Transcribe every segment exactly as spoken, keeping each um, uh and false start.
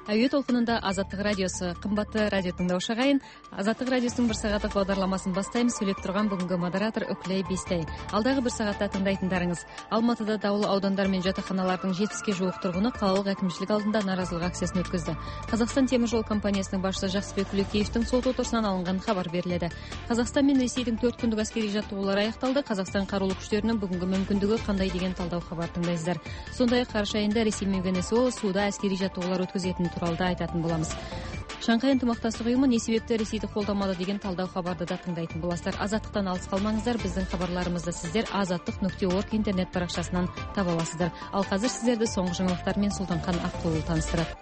Әуе толқынында Азаттық радиосы. Қымбатты радио тыңдаушы ағайын, Азаттық радиосының бір сағаттық бағдарламасын бастаймыз. Сөйлеп тұрған бүгінгі модератор Үкілей Бестай. Алдағы бір сағатта тыңдайтындарыңыз: Алматыда даулы аудандар мен жатақханалардың жетпіске жуық тұрғыны қалалық әкімшілік алдында наразылық акциясын өткізді. Қазақстан темір жол компаниясының басшысы Жақсыбек Күлекеевтің сот отырысынан алынған хабар беріледі. Қазақстан мен Ресейдің төрт күндік әскери жаттығулары аяқталды. Қазақстан қарулы күштерінің бүгінгі мүмкіндігі қандай деген талдау хабар тыңдайсыздар. Сондай-ақ қараша айында Ресей мен Венесуэла суда әскери жаттығулар өткізетінін туралы да айтатын боламыз. Шанхай ынтымақтастық ұйымы не себепті Ресейді қолдамады деген талдау хабарды да тыңдайтын боласыздар. Азаттықтан алыс қалмаңыздар. Біздің хабарларымызды сіздер азаттық нүкте орг интернет парақшасынан таба аласыздар. Ал қазір сіздерді соңғы жаңалықтармен Сұлтанхан Аққұлы таныстырады.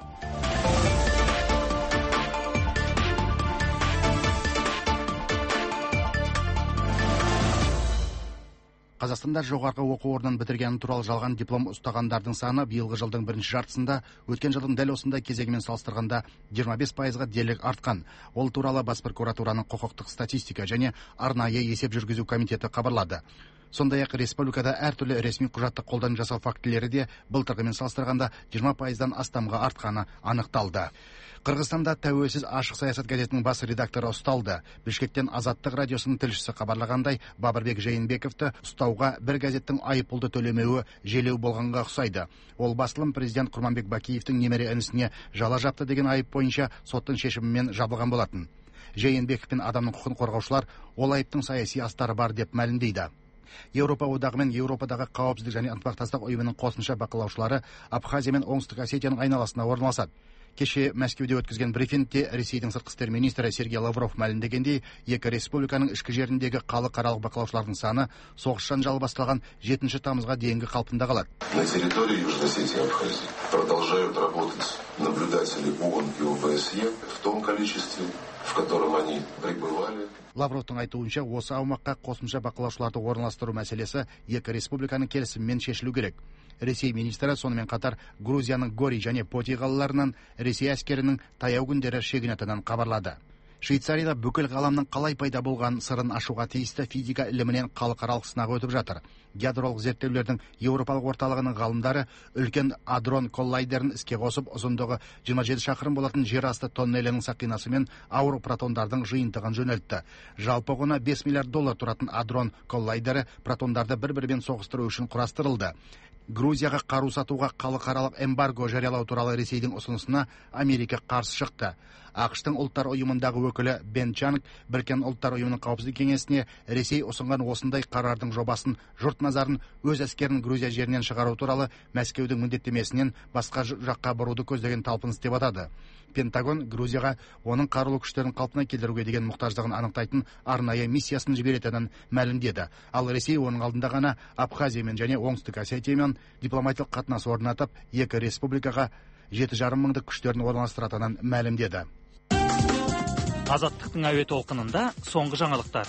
Қазақстанда жоғарғы оқу орнын бітіргені туралы жалған диплом ұстағандардың саны биылғы жылдың бірінші жартысында өткен жылдың дәл осындай кезегімен салыстырғанда жиырма бес пайызға дерлік артқан. Ол туралы Бас прокуратураның құқықтық статистика және арнайы есеп жүргізу комитеті хабарлады. Сондай-ақ республикада әртүрлі ресми құжатты қолдан жасау фактілері де былтырғымен салыстырғанда жиырма пайыздан астамға артқаны анықталды. Қырғызстанда тәуелсіз ашық саясат газетінің бас редакторы ұсталды. Бішкектен Азаттық радиосының тілшісі хабарлағандай, Бабырбек Жээнбековті ұстауға бір газеттің айыппұлды төлемеуі желеу болғанға ұқсайды. Ол басылым президент Құрманбек Бакиевтің немере інісіне жала жапты деген айып бойынша соттың шешімімен жабылған болатын. Жээнбеков пен адамның құқығын қорғаушылар ол айыптың саяси астары бар деп мәлімдейді. Еуропа одағы мен Еуропадағы қауіпсіздік және ынтымақтастық ұйымының қосымша бақылаушылары Абхазия мен Оңтүстік Осетияның айналасына орналасады. Кеше Мәскеуде өткізген брифингте Ресейдің сыртқы істер министрі Сергей Лавров мәлімдегендей, екі республиканың ішкі жеріндегі халықаралық бақылаушылардың саны соғыс жанжалы басталған жетінші тамызға дейінгі қалпында қалады. На территории Южной Осетии и Абхазии продолжают работать наблюдатели ООН и ОБСЕ в том количестве, в котором они пребывали. Лавровтың айтуынша, осы аумаққа қосымша бақылаушыларды орналастыру мәселесі екі республиканың келісімімен шешілу керек. Ресей министрі сонымен қатар Грузияның Гори және Поти қалаларынан Ресей әскерінің таяу күндері шегінетінін хабарлады. Швейцарияда бүкіл ғаламның қалай пайда болған сырын ашуға тиісті физика ілімінен халықаралық сынақ өтіп жатыр. Ядролық зерттеулердің Еуропалық орталығының ғалымдары үлкен адрон коллайдерін іске қосып, ұзындығы жиырма жеті шақырым болатын жер асты тоннелінің сақинасы мен ауыр протондардың жиынтығын жөнелтті. Жалпы құны бес миллиард доллар тұратын адрон коллайдері протондарды бір-бірімен соғыстыру үшін құрастырылды. Грузияға қару сатуға халықаралық эмбарго жариялау туралы Ресейдің ұсынысына Америка қарсы шықты. ақш-тың ұлттар ұйымындағы өкілі Бен Чанг Біріккен ұлттар ұйымының қауіпсіздік кеңесіне Ресей ұсынған осындай қарардың жобасын жұрт назарын өз әскерін Грузия жерінен шығару туралы Мәскеудің міндеттемесінен басқа жаққа бұруды көздеген талпыныс деп атады. Пентагон Грузияға оның қарулы күштерін қалпына келтіруге деген мұқтаждығын анықтайтын арнайы миссиясын жіберетінін мәлімдеді. Ал Ресей оның алдында ғана Абхазиямен және Оңтүстік Осетиямен дипломатиялық қатынас орнатып, екі республикаға жеті жарым мыңдық күштерін орналастыратынын мәлімдеді. Азаттықтың әуе толқынында соңғы жаңалықтар.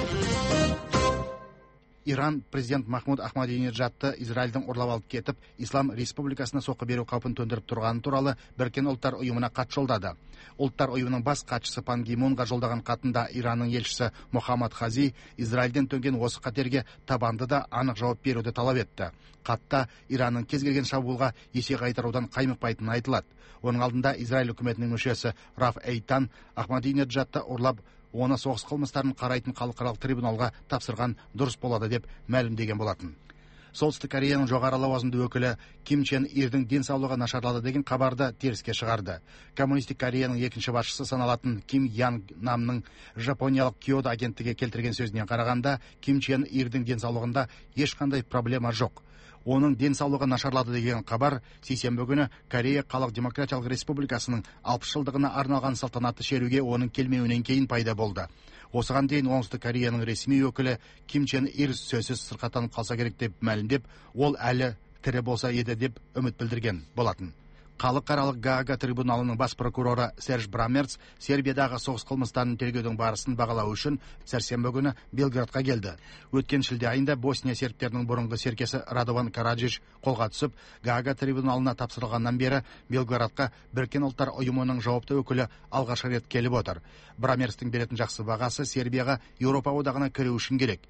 Иран президент Махмуд Ахмадинеджадты Израильдің ұрлап алып кетіп, Ислам Республикасына соққы беру қаупін төндіріп тұрғаны туралы Біріккен ұлттар ұйымына хат жолдады. Ұлттар ұйымының бас хатшысы Пан Ги Мунға жолдаған хатында Иранның елшісі Мохаммад Хази Израильден төнген осы қатерге табанды да анық жауап беруді талап етті. Хатта Иранның кез келген шабуылға есе қайтарудан қаймықпайтыны айтылады. Оның алдында Израиль үкіметінің мүшесі Раф Эйтан Ахмадинеджадты ұрлап оны соғыс қылмыстарын қарайтын халықаралық трибуналға тапсырған дұрыс болады деп мәлімдеген болатын. Солтүстік Кореяның жоғары лауазымды өкілі Ким Чен Ирдің денсаулығы нашарлады деген хабарды теріске шығарды. Коммунистік Кореяның екінші басшысы саналатын Ким Янг Намның Жапониялық Киодо агенттігі келтірген сөзінен қарағанда, Ким Чен Ирдің денсаулығында ешқандай проблема жоқ. Оның денсаулығы нашарлады деген хабар сейсенбі күні Корея Халық Демократиялық Республикасының алпыс жылдығына арналған салтанатты шеруге оның келмеуінен кейін пайда болды. Осыған дейін Оңтүстік Кореяның ресми өкілі Ким Чен Ир сөзсіз сырқаттанып қалса керек деп мәлімдеп, ол әлі тірі болса еді деп үміт білдірген болатын. Халықаралық Гаага трибуналының бас прокуроры Серж Брамерц Сербиядағы соғыс қылмыстарын тергеудің барысын бағалау үшін сәрсенбі күні Белградқа келді. Өткен шілде айында Босния сербтерінің бұрынғы серкесі Радован Караджич қолға түсіп, Гаага трибуналына тапсырылғаннан бері Белградқа Біріккен ұлттар ұйымының жауапты өкілі алғаш рет келіп отыр. Брамерцтің беретін жақсы бағасы Сербияға Еуропа одағына кіру үшін керек.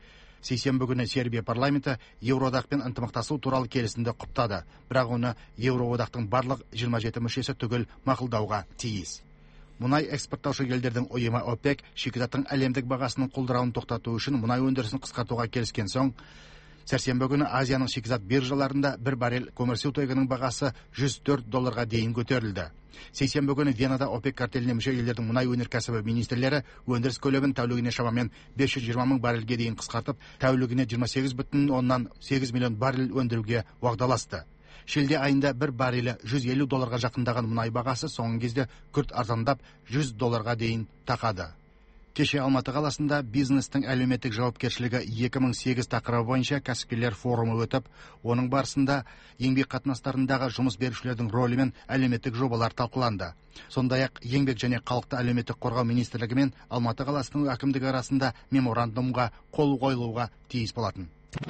Сейсенбі күні Сербия парламенті Еуроодақпен ынтымақтасу туралы келісімді құптады, бірақ оны Еуроодақтың барлық жиырма жеті мүшесі түгел мақұлдауға тиіс. Мұнай экспорттаушы елдердің ұйымы ОПЕК шикізаттың әлемдік бағасының құлдырауын тоқтату үшін мұнай өндірісін қысқартуға келіскен соң, сәрсенбі күні Азияның шикізат биржаларында бір баррель көмірсутегінің бағасы жүз төрт долларға дейін көтерілді. Сейсенбі күні Венада ОПЕК картеліне мүше елдердің мұнай өнеркәсібі министрлері өндіріс көлемін тәулігіне шамамен бес жүз жиырма мың баррельге дейін қысқартып, тәулігіне жиырма сегіз бүтін оннан сегіз миллион баррель өндіруге уағдаласты. Шілде айында бір баррелі жүз елу долларға жақындаған мұнай бағасы соңғы кезде күрт арзандап жүз долларға дейін тақады. Кеше Алматы қаласында бизнестің әлеуметтік жауапкершілігі екі мың сегіз тақырыбы бойынша кәсіпкерлер форумы өтіп, оның барысында еңбек қатынастарындағы жұмыс берушілердің рөлі мен әлеуметтік жобалар талқыланды. Сондай-ақ еңбек және халықты әлеуметтік қорғау министрлігі мен Алматы қаласының әкімдігі арасында меморандумға қол қойылуға тиіс болатын.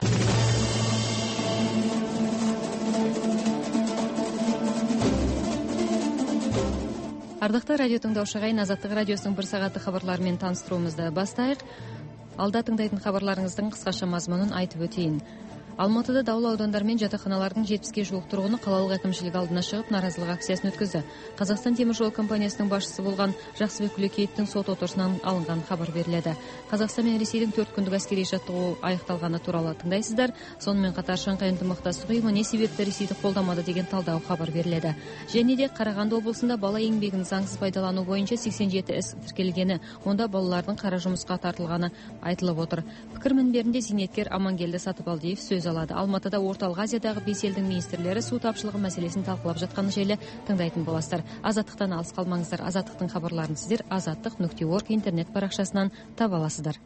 Ардақты радио тыңдаушы ағайын, Азаттық радиосының бір сағаты хабарларымен таныстыруымызды бастайық. Алда тыңдайтын хабарларыңыздың қысқаша мазмұнын айтып өтейін. Алматыда даулы аудандар мен жатақханалардың жетпіске жуық тұрғыны қалалық әкімшілік алдына шығып наразылық акциясын өткізді. Қазақстан темір жол компаниясының басшысы болған Жақсыбек Күлекеевтің сот отырысынан алынған хабар беріледі. Қазақстан мен Ресейдің төрт күндік әскери жаттығуы аяқталғаны туралы тыңдайсыздар. Сонымен қатар Шанхай ынтымақтастық ұйымы не себепті Ресейді қолдамады деген талдау хабар беріледі. Және де Қарағанды облысында бала еңбегін заңсыз пайдалану бойынша сексен жеті іс тіркелгені, онда балалардың қара жұмысқа тартылғаны айтылып отыр. Пікір мінберінде зейнеткер Амангелді Сатыбалдиев сөз алады. Алматыда орталық Азиядағы бес елдің министрлері су тапшылығы мәселесін талқылап жатқан жайлы тыңдайтын боласыздар. Азаттықтан алыс қалмаңыздар. Азаттықтың хабарларын сіздер азаттық нүкте орг интернет парақшасынан таба аласыздар.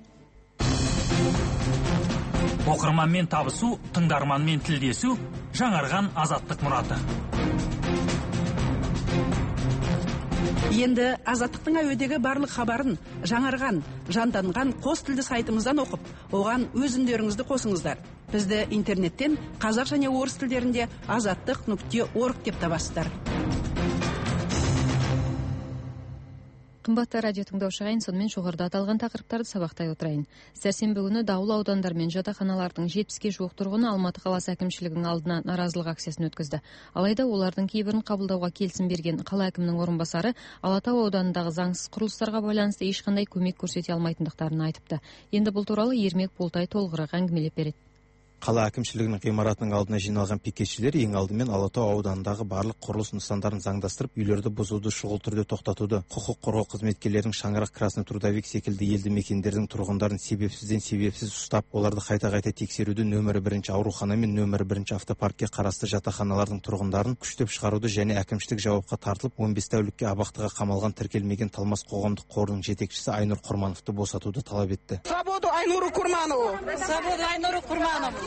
Оқырманмен табысу, тыңдарманмен тілдесу, жаңарған азаттық мұраты. Енді Азаттықтың әуедегі барлық хабарын жаңарған, жанданған қос тілді сайтымыздан оқып, оған өз үндеріңізді қосыңыздар. Бізді интернеттен қазақ және орыс тілдерінде азаттық нүкте орг деп табасыздар. Қымбатты радио тыңдаушы ағайын, сонымен жоғарыда аталған тақырыптарды сабақтай отырайын. Сәрсенбі күні даулы аудандар мен жатақханалардың жетпіске жуық тұрғыны Алматы қаласы әкімшілігінің алдына наразылық акциясын өткізді. Алайда олардың кейбірін қабылдауға келісім берген қала әкімінің орынбасары Алатау ауданындағы заңсыз құрылыстарға байланысты ешқандай көмек көрсете алмайтындықтарын айтыпты. Енді бұл туралы Ермек Болтай толығырақ әңгімелеп береді. Қала әкімшілігінің ғимаратының алдына жиналған пикетшілер ең алдымен Алатау ауданындағы барлық құрылыс нысандарын заңдастырып, үйлерді бұзуды шұғыл түрде тоқтатуды, құқық қорғау қызметкерлерінің Шаңырақ, Красный Трудовик секілді елді мекендердің тұрғындарын себепсізден себепсіз ұстап, оларды қайта-қайта тексеруді, нөмірі бірінші аурухана мен нөмірі бірінші автопаркке қарасты жатақханалардың тұрғындарын күштеп шығаруды және әкімшілік жауапқа тартылып, он бес тәулікке абақтыға қамалған тіркелмеген Талмас қоғамдық қорының жетекшісі Айнұр Құрмановты босатуды талап етті. Свободу Айнуру Курманову! Свободу Айнуру Курманову!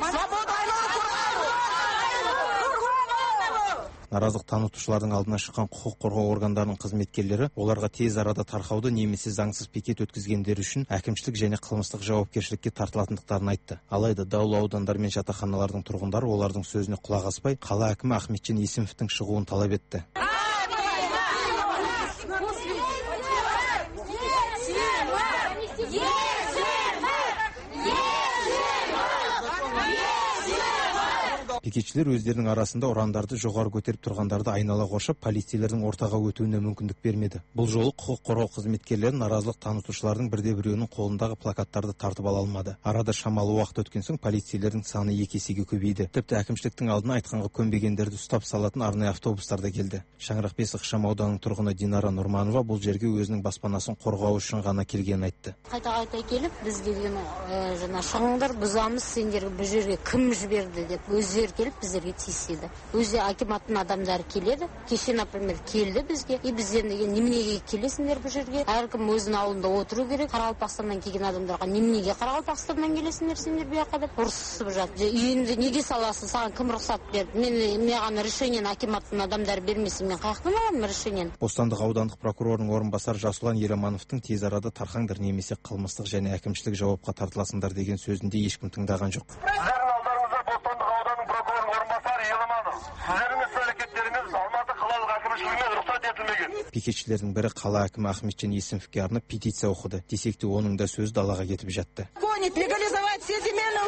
Наразылық танытушылардың алдына шыққан құқық қорғау органдарының қызметкерлері оларға тез арада тарқауды немесе заңсыз пикет өткізгендері үшін әкімшілік және қылмыстық жауапкершілікке тартылатындықтарын айтты. Алайда даулы аудандар мен жатақханалардың тұрғындары олардың сөзіне құлақ аспай, қала әкімі Ахметжан Есімовтің шығуын талап етті. Пикетшілер өздерінің арасында ұрандарды жоғары көтеріп тұрғандарды айнала қоршап, полицейлердің ортаға өтуіне мүмкіндік бермеді. Бұл жолы құқық қорғау қызметкерлері наразылық танытушылардың бірде-біреуінің қолындағы плакаттарды тартып ала алмады. Арада шамалы уақыт өткен соң полицейлердің саны екі есеге көбейді. Тіпті әкімшіліктің алдына айтқанға көнбегендерді ұстап салатын арнайы автобустар да келді. Шаңырақ бес ықшам ауданының тұрғыны Динара Нұрманова бұл жерге өзінің баспанасын қорғау үшін ғана келгенін айтты. Қайта-қайта келіп, бізге деген жаңа шығыңдар, бұзамыз, сендерге бұл жерге кім жіберді деп өздері келіп біздерге тиіседі. Өзі акиматтың адамдары келеді. Кеше, например, келді бізге. И бізден деген неменеге келесіңдер бұл жерге? Әркім өзінің ауылында отыру керек. Қарақалпақстаннан келген адамдарға неменеге Қарақалпақстаннан келесіңдер сендер бұл жаққа деп ұрсысып жатыр. Үйіңді неге саласың? Саған кім рұқсат берді? Мен маған решениені акиматтың адамдары бермесе, мен қаяқтан аламын решениені? Бостандық аудандық прокурорының орынбасары Жасұлан Ерамановтың тез арада тарқаңдар немесе қылмыстық және әкімшілік жауапқа тартыласыңдар деген сөзінде ешкім тыңдаған жоқ. Пикетшілердің бірі қала әкімі Ахметжан Есімовке арнап петиция оқыды. Десек те оның да сөз далаға кетіп жатты. Легализовать все земельные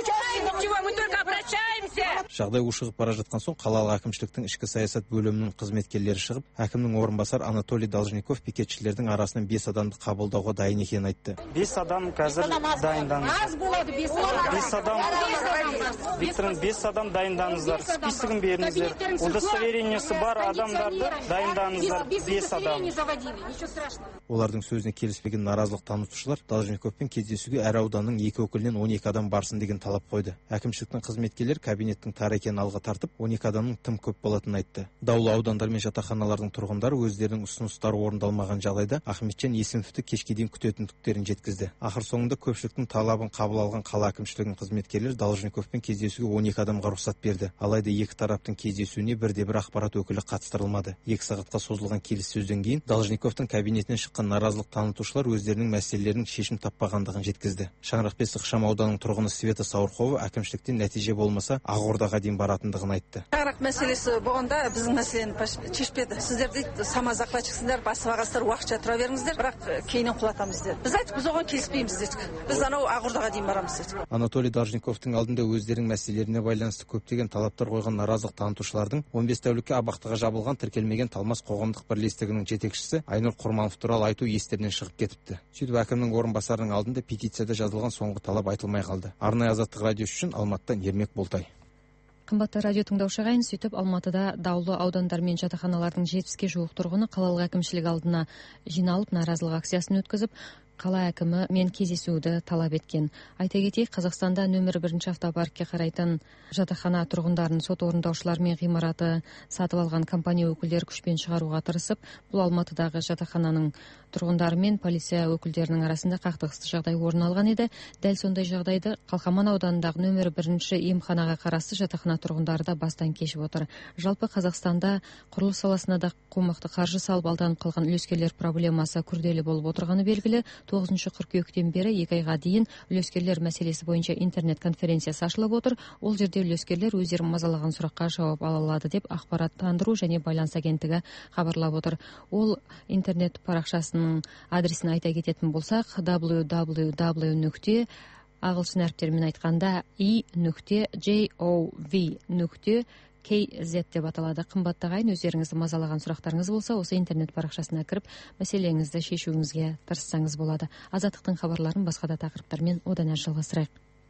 Жағдай ушығып бара жатқан соң қалалық әкімшіліктің ішкі саясат бөлімінің қызметкерлері шығып, әкімнің орынбасары Анатолий Должников пикетшілердің арасынан бес адамды қабылдауға дайын екенін айтты. бес адам қазір дайындаңыздар. бес адам, Викторин, бес адам дайындаңыздар. Списогын беріңіздер. Удостоверениесі бар адамдарды дайындаңыздар. бес адам. Олардың сөзіне келіспеген наразылық танытушылар Должниковпен кездесуге әр ауданның екі өкілінен он екі адам барсын деген талап қойды. Әкімшіліктің қызметкерлер кабинеттің тар екенін алға тартып, он екі адамның тым көп болатынын айтты. Даулы аудандар мен жатақханалардың тұрғындары өздерінің ұсыныстары орындалмаған жағдайда Ахметжан Есімовті кешке дейін күтетіндіктерін жеткізді. Ақыр соңында көпшіліктің талабын қабыл алған қала әкімшілігінің қызметкерлері Должниковпен кездесуге он екі адамға рұқсат берді. Алайда екі тараптың кездесуіне бірде бір ақпарат өкілі қатыстырылмады. екі сағатқа созылған келіссөзден кейін Должниковтың кабинетінен шыққан наразылық танытушылар өздерінің мәселелерінің шешім таппағандығын жеткізді. Шаңырақбес ықшам ауданының тұрғыны Света Саурхова әкімшіліктен нәтиже болмаса Ақордаға дейін баратындығын айтты. Шаңырақ мәселесі болғанда біздің мәселені шешпеді. Сіздер дейді, самозахватчиксіңдер, басып ағасыздар, уақытша тұра беріңіздер, бірақ кейіннен құлатамыз деді. Біз айттық, біз оған келіспейміз дедік. Біз анау Ақордаға дейін барамыз дедік. Анатолий Должниковтың алдында өздерінің мәселелеріне байланысты көптеген талаптар қойған наразылық танытушылардың он бес тәулікке абақтыға жабылған тіркелмеген Талмас қоғамдық бірлестігінің жетекшісі Айнұр Құрманов туралы айту естерінен шығып кетіпті. Сөйтіп әкімнің орынбасарының алдында петицияда жазылған соңғы талап айтылмай қалды. Арнайы Азаттық радиосы үшін Алматыдан Ермек Болтай. Қымбатты радио тыңдаушы ағайын, сөйтіп Алматыда даулы аудандар мен жатақханалардың жетпіске жуық тұрғыны қалалық әкімшілік алдына жиналып наразылық акциясын өткізіп, қала әкімі мен кездесуді талап еткен. Айта кетейік, Қазақстанда нөмір бірінші автопаркке қарайтын жатақхана тұрғындарын сот орындаушылар мен ғимараты сатып алған компания өкілдері күшпен шығаруға тырысып, бұл Алматыдағы жатақхананың тұрғындары мен полиция өкілдерінің арасында қақтығысты жағдай орын алған еді. Дәл сондай жағдайды Қалқаман ауданындағы нөмір бірінші емханаға қарасты жатақхана тұрғындары да бастан кешіп отыр. Жалпы Қазақстанда құрылыс саласына да қомақты қаржы салып алданып қалған үлескерлер проблемасы күрделі болып отырғаны белгілі. тоғызыншы қыркүйектен бері екі айға дейін үлескерлер мәселесі бойынша интернет конференциясы ашылып отыр. Ол жерде үлескерлер өздерін мазалаған сұраққа жауап ала алады деп ақпараттандыру және байланыс агенттігі хабарлап отыр. Ол интернет парақшасының адресін айта кететін болсақ, дабл ю дабл ю дабл ю нүкте ағылшын әріптерімен айтқанда и нүкте джей о ви нүкте кей зет деп аталады. Қымбатты ағайын, өздеріңізді мазалаған сұрақтарыңыз болса, осы интернет парақшасына кіріп, мәселеңізді шешуіңізге тырыссаңыз болады. Азаттықтың хабарларын басқа да тақырыптармен одан әрі жалғастырайық.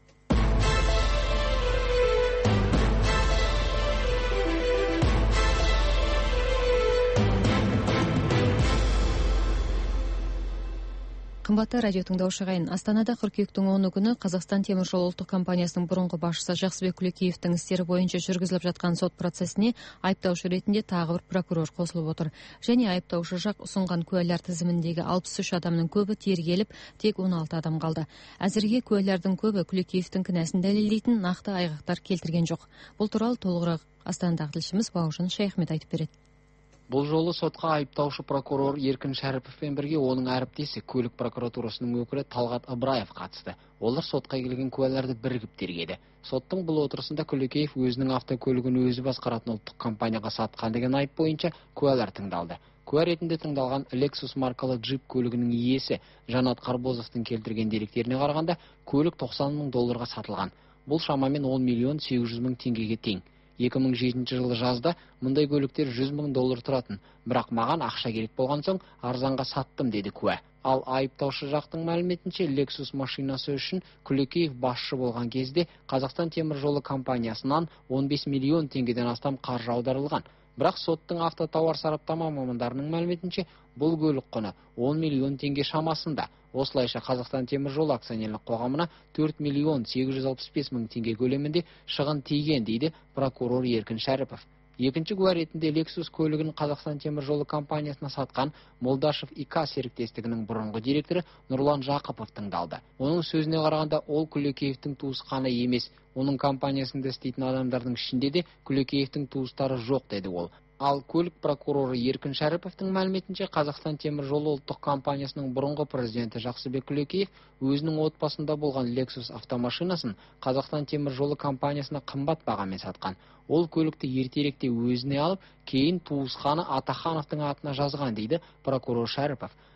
Қымбатты радио тыңдаушы ағайын, Астанада қыркүйектің оны күні Қазақстан темір жолы ұлттық компаниясының бұрынғы басшысы Жақсыбек Күлекеевтің істері бойынша жүргізіліп жатқан сот процесіне айыптаушы ретінде тағы бір прокурор қосылып отыр. Және айыптаушы жақ ұсынған куәлар тізіміндегі алпыс үш адамның көбі тергеліп, тек он алты адам қалды. Әзірге куәлардың көбі Күлекеевтің кінәсін дәлелдейтін нақты айғақтар келтірген жоқ. Бұл туралы толығырақ Астанадағы тілшіміз Бауыржан Шайхмет айтып береді. Бұл жолы сотқа айыптаушы прокурор Еркін Шәріповпен бірге оның әріптесі көлік прокуратурасының өкілі Талғат Ыбыраев қатысты. Олар сотқа келген куәларды бірігіп тергеді. Соттың бұл отырысында Күлекеев өзінің автокөлігін өзі басқаратын ұлттық компанияға сатқан деген айып бойынша куәлар тыңдалды. Куә ретінде тыңдалған Lexus маркалы джип көлігінің иесі Жанат Қарбозовтың келтірген деректеріне қарағанда, көлік тоқсан мың долларға сатылған. Бұл шамамен он миллион сегіз жүз мың теңгеге тең. екі мың жетінші жылы жазда мұндай көліктер жүз мың доллар тұратын, бірақ маған ақша керек болған соң арзанға саттым деді куә. Ал айыптаушы жақтың мәліметінше Lexus машинасы үшін Күлекеев басшы болған кезде Қазақстан темір жолы компаниясынан он бес миллион теңгеден астам қаржы аударылған. Бірақ соттың автотауар сараптама мамандарының мәліметінше бұл көлік құны он миллион теңге шамасында. Осылайша Қазақстан темір жолы акционерлік қоғамына төрт миллион сегіз жүз алпыс бес мың теңге көлемінде шығын тиген дейді прокурор Еркін Шәріпов. Екінші куә ретінде Lexus көлігін Қазақстан темір жолы компаниясына сатқан Молдашев ИК серіктестігінің бұрынғы директоры Нұрлан Жақыпов тыңдалды. Оның сөзіне қарағанда, ол Күлекеевтің туысқаны емес, оның компаниясында істейтін адамдардың ішінде де Күлекеевтің туыстары жоқ деді ол. Ал көлік прокуроры Еркін Шәріповтың мәліметінше Қазақстан темір жолы ұлттық компаниясының бұрынғы президенті Жақсыбек Күлекеев өзінің отбасында болған Lexus автомашинасын Қазақстан темір жолы компаниясына қымбат бағамен сатқан. Ол көлікті ертеректе өзіне алып, кейін туысқаны Атахановтың атына жазған дейді прокурор Шәріпов.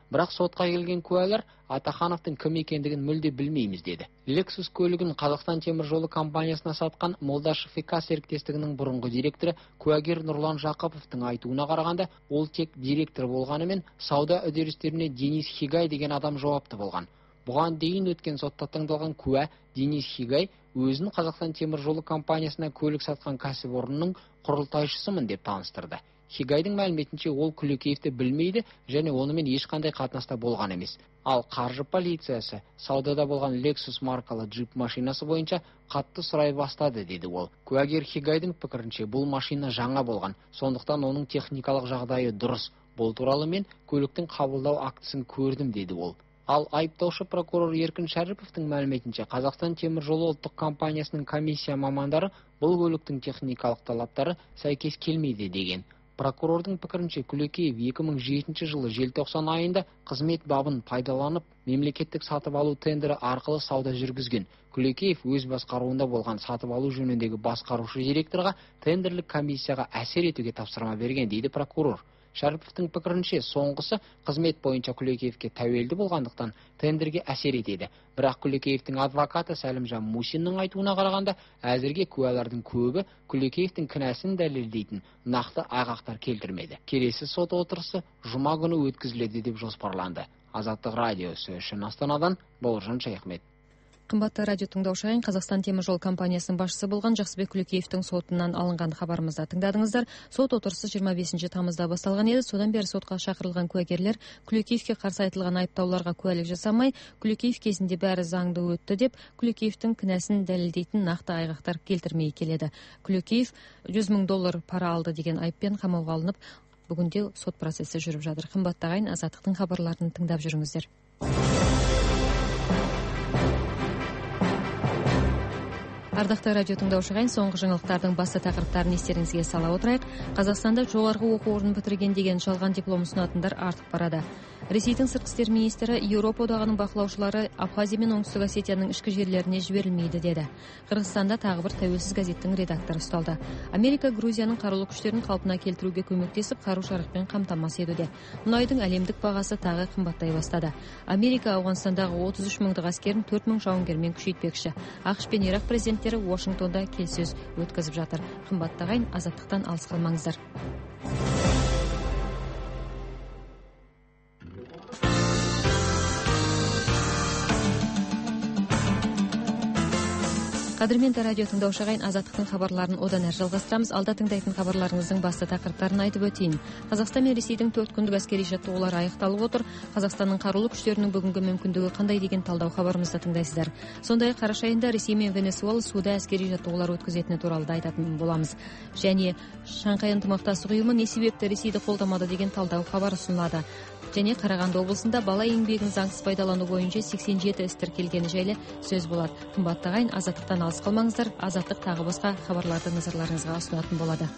Бірақ сотқа келген куәлар Атахановтың кім екендігін мүлде білмейміз деді. Lexus көлігін Қазақстан темір жолы компаниясына сатқан Молдашев и ка серіктестігінің бұрынғы директоры куәгер Нұрлан Жақыповтың айтуына қарағанда, ол тек директор болғанымен сауда үдерістеріне Денис Хигай деген адам жауапты болған. Бұған дейін өткен сотта тыңдалған куә Денис Хигай өзін Қазақстан темір жолы компаниясына көлік сатқан кәсіпорынның құрылтайшысымын деп таныстырды. Хигайдың мәліметінше ол Күлекеевті білмейді және онымен ешқандай қатынаста болған емес. Ал қаржы полициясы саудада болған Lexus маркалы джип машинасы бойынша қатты сұрай бастады деді ол. Куәгер Хигайдың пікірінше бұл машина жаңа болған, сондықтан оның техникалық жағдайы дұрыс. Бұл туралы мен көліктің қабылдау актісін көрдім деді ол. Ал айыптаушы прокурор Еркін Шәріповтің мәліметінше Қазақстан темір жолы ұлттық компаниясының комиссия мамандары бұл көліктің техникалық талаптары сәйкес келмейді деген. Прокурордың пікірінше Күлекеев екі мың жетінші жылы желтоқсан айында қызмет бабын пайдаланып, мемлекеттік сатып алу тендері арқылы сауда жүргізген. Күлекеев өз басқаруында болған сатып алу жөніндегі басқарушы директорға тендерлік комиссияға әсер етуге тапсырма берген дейді прокурор. Шәріповтің пікірінше соңғысы қызмет бойынша Күлекеевке тәуелді болғандықтан тендерге әсер етеді. Бірақ Күлекеевтің адвокаты Сәлімжан Мусиннің айтуына қарағанда, әзірге куәлардың көбі Күлекеевтің кінәсін дәлелдейтін нақты айғақтар келтірмеді. Келесі сот отырысы жұма күні өткізіледі деп жоспарланды. Азаттық радиосы үшін Астанадан Бауыржан Шаяхмет. Қымбатты радио тыңдаушылар, Қазақстан темір жол компаниясының басшысы болған Жақсыбек Күлекеевтің сотынан алынған хабарымызда тыңдадыңыздар. Сот отырысы жиырма бесінші тамызда басталған еді. Содан бері сотқа шақырылған куәгерлер Күлекеевке қарсы айтылған айыптауларға куәлік жасамай, Күлекеев кезінде бәрі заңды өтті деп, Күлекеевтің кінәсін дәлелдейтін нақты айғақтар келтірмей келеді. Күлекеев жүз мың доллар пара алды деген айыппен қамауға алынып, бүгінде сот процесі жүріп жатыр. Қымбатты ағайын, Азаттықтың хабарларын тыңдап жүріңіздер. Ардақты радио тыңдаушылар, соңғы жаңалықтардың басты тақырыптарын естеріңізге сала отырайық. Қазақстанда жоғарғы оқу орнын бітірген деген жалған диплом ұсынатындар артып барады. Ресейдің сыртқы істер министрі Еуропа одағының бақылаушылары Абхазия мен Оңтүстік Осетияның ішкі жерлеріне жіберілмейді деді. Қырғызстанда тағы бір тәуелсіз газеттің редакторы ұсталды. Америка Грузияның қарулы күштерін қалпына келтіруге көмектесіп, қару-жарақпен қамтамасыз етуде. Мұнайдың әлемдік бағасы тағы қымбаттай бастады. Америка Ауғанстандағы отыз үш мыңдық әскерін төрт мың жауынгермен күшейтпекші. ақш пен Ирак президенттері Вашингтонда келіссөз өткізіп жатыр. Қымбатты ағайын, Азаттықтан алыс қалмаңыздар. Қадірменді радио тыңдаушы ағайын, Азаттықтың хабарларын одан әрі жалғастырамыз. Алда тыңдайтын хабарларыңыздың басты тақырыптарын айтып өтейін. Қазақстан мен Ресейдің төрт күндік әскери жаттығулары аяқталып отыр. Қазақстанның қарулы күштерінің бүгінгі мүмкіндігі қандай деген талдау хабарымызды тыңдайсыздар. Сондай-ақ қараша айында Ресей мен Венесуэла суда әскери жаттығулар өткізетіні туралы да айтатын боламыз. Және Шанхай ынтымақтастық ұйымы не себепті Ресейді қолдамады деген талдау хабар ұсынылады. Және Қарағанды облысында бала еңбегін заңсыз пайдалану бойынша сексен жеті іс тіркелгені жайлы сөз болады. Қымбатты ағайын, Азаттықтан алыс қалмаңыздар. Азаттық тағы басқа хабарларды назарларыңызға ұсынатын болады.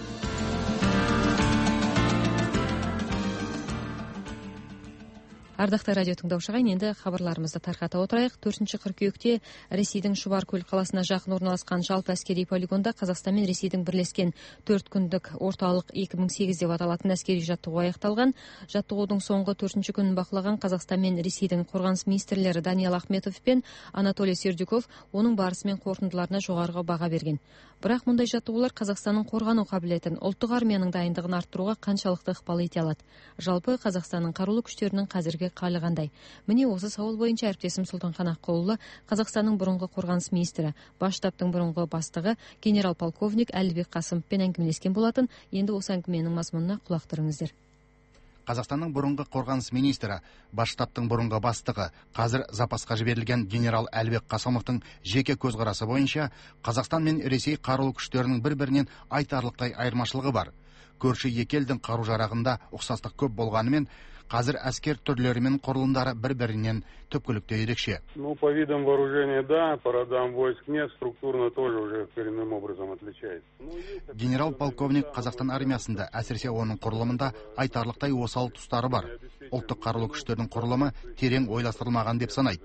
Ардақты радио тыңдаушыға енді хабарларымызды тарқата отырайық. төртінші қыркүйекте Ресейдің Шұбаркөл қаласына жақын орналасқан жалпы әскери полигонда Қазақстан мен Ресейдің бірлескен төрт күндік орталық екі мың сегіз деп аталатын әскери жаттығу аяқталған. Жаттығудың соңғы төртінші күнін бақылаған Қазақстан мен Ресейдің қорғаныс министрлері Даниил Ахметов пен Анатолий Сердюков оның барысы мен қорытындыларына жоғарғы баға берген. Бірақ мұндай жаттығулар Қазақстанның қорғану қабілетін, ұлттық армияның дайындығын арттыруға қаншалықты ықпал ете алады? Жалпы Қазақстанның қарулы күштерінің қазіргі халі қандай? Міне осы сауал бойынша әріптесім Сұлтанхан Аққұлұлы Қазақстанның бұрынғы қорғаныс министрі, бас штабтың бұрынғы бастығы генерал-полковник Әлібек Қасымовпен әңгімелескен болатын. Енді осы әңгіменің мазмұнына құлақ түріңіздер. Қазақстанның бұрынғы қорғаныс министрі, бас штабтың бұрынғы бастығы, қазір запасқа жіберілген генерал Әлібек Қасымовтың жеке көзқарасы бойынша Қазақстан мен Ресей қарулы күштерінің бір-бірінен айтарлықтай айырмашылығы бар. Көрші екі елдің қару-жарағында ұқсастық көп болғанымен, қазір әскер түрлері мен құрылымдары бір-бірінен түпкілікті ерекше. Ну, по видам вооружения, да, по родам войск нет, структурно тоже уже коренным образом отличается. Генерал-полковник Қазақстан армиясында, әсіресе оның құрылымында айтарлықтай осал тұстары бар. Ұлттық қарулы күштердің құрылымы терең ойластырылмаған деп санайды.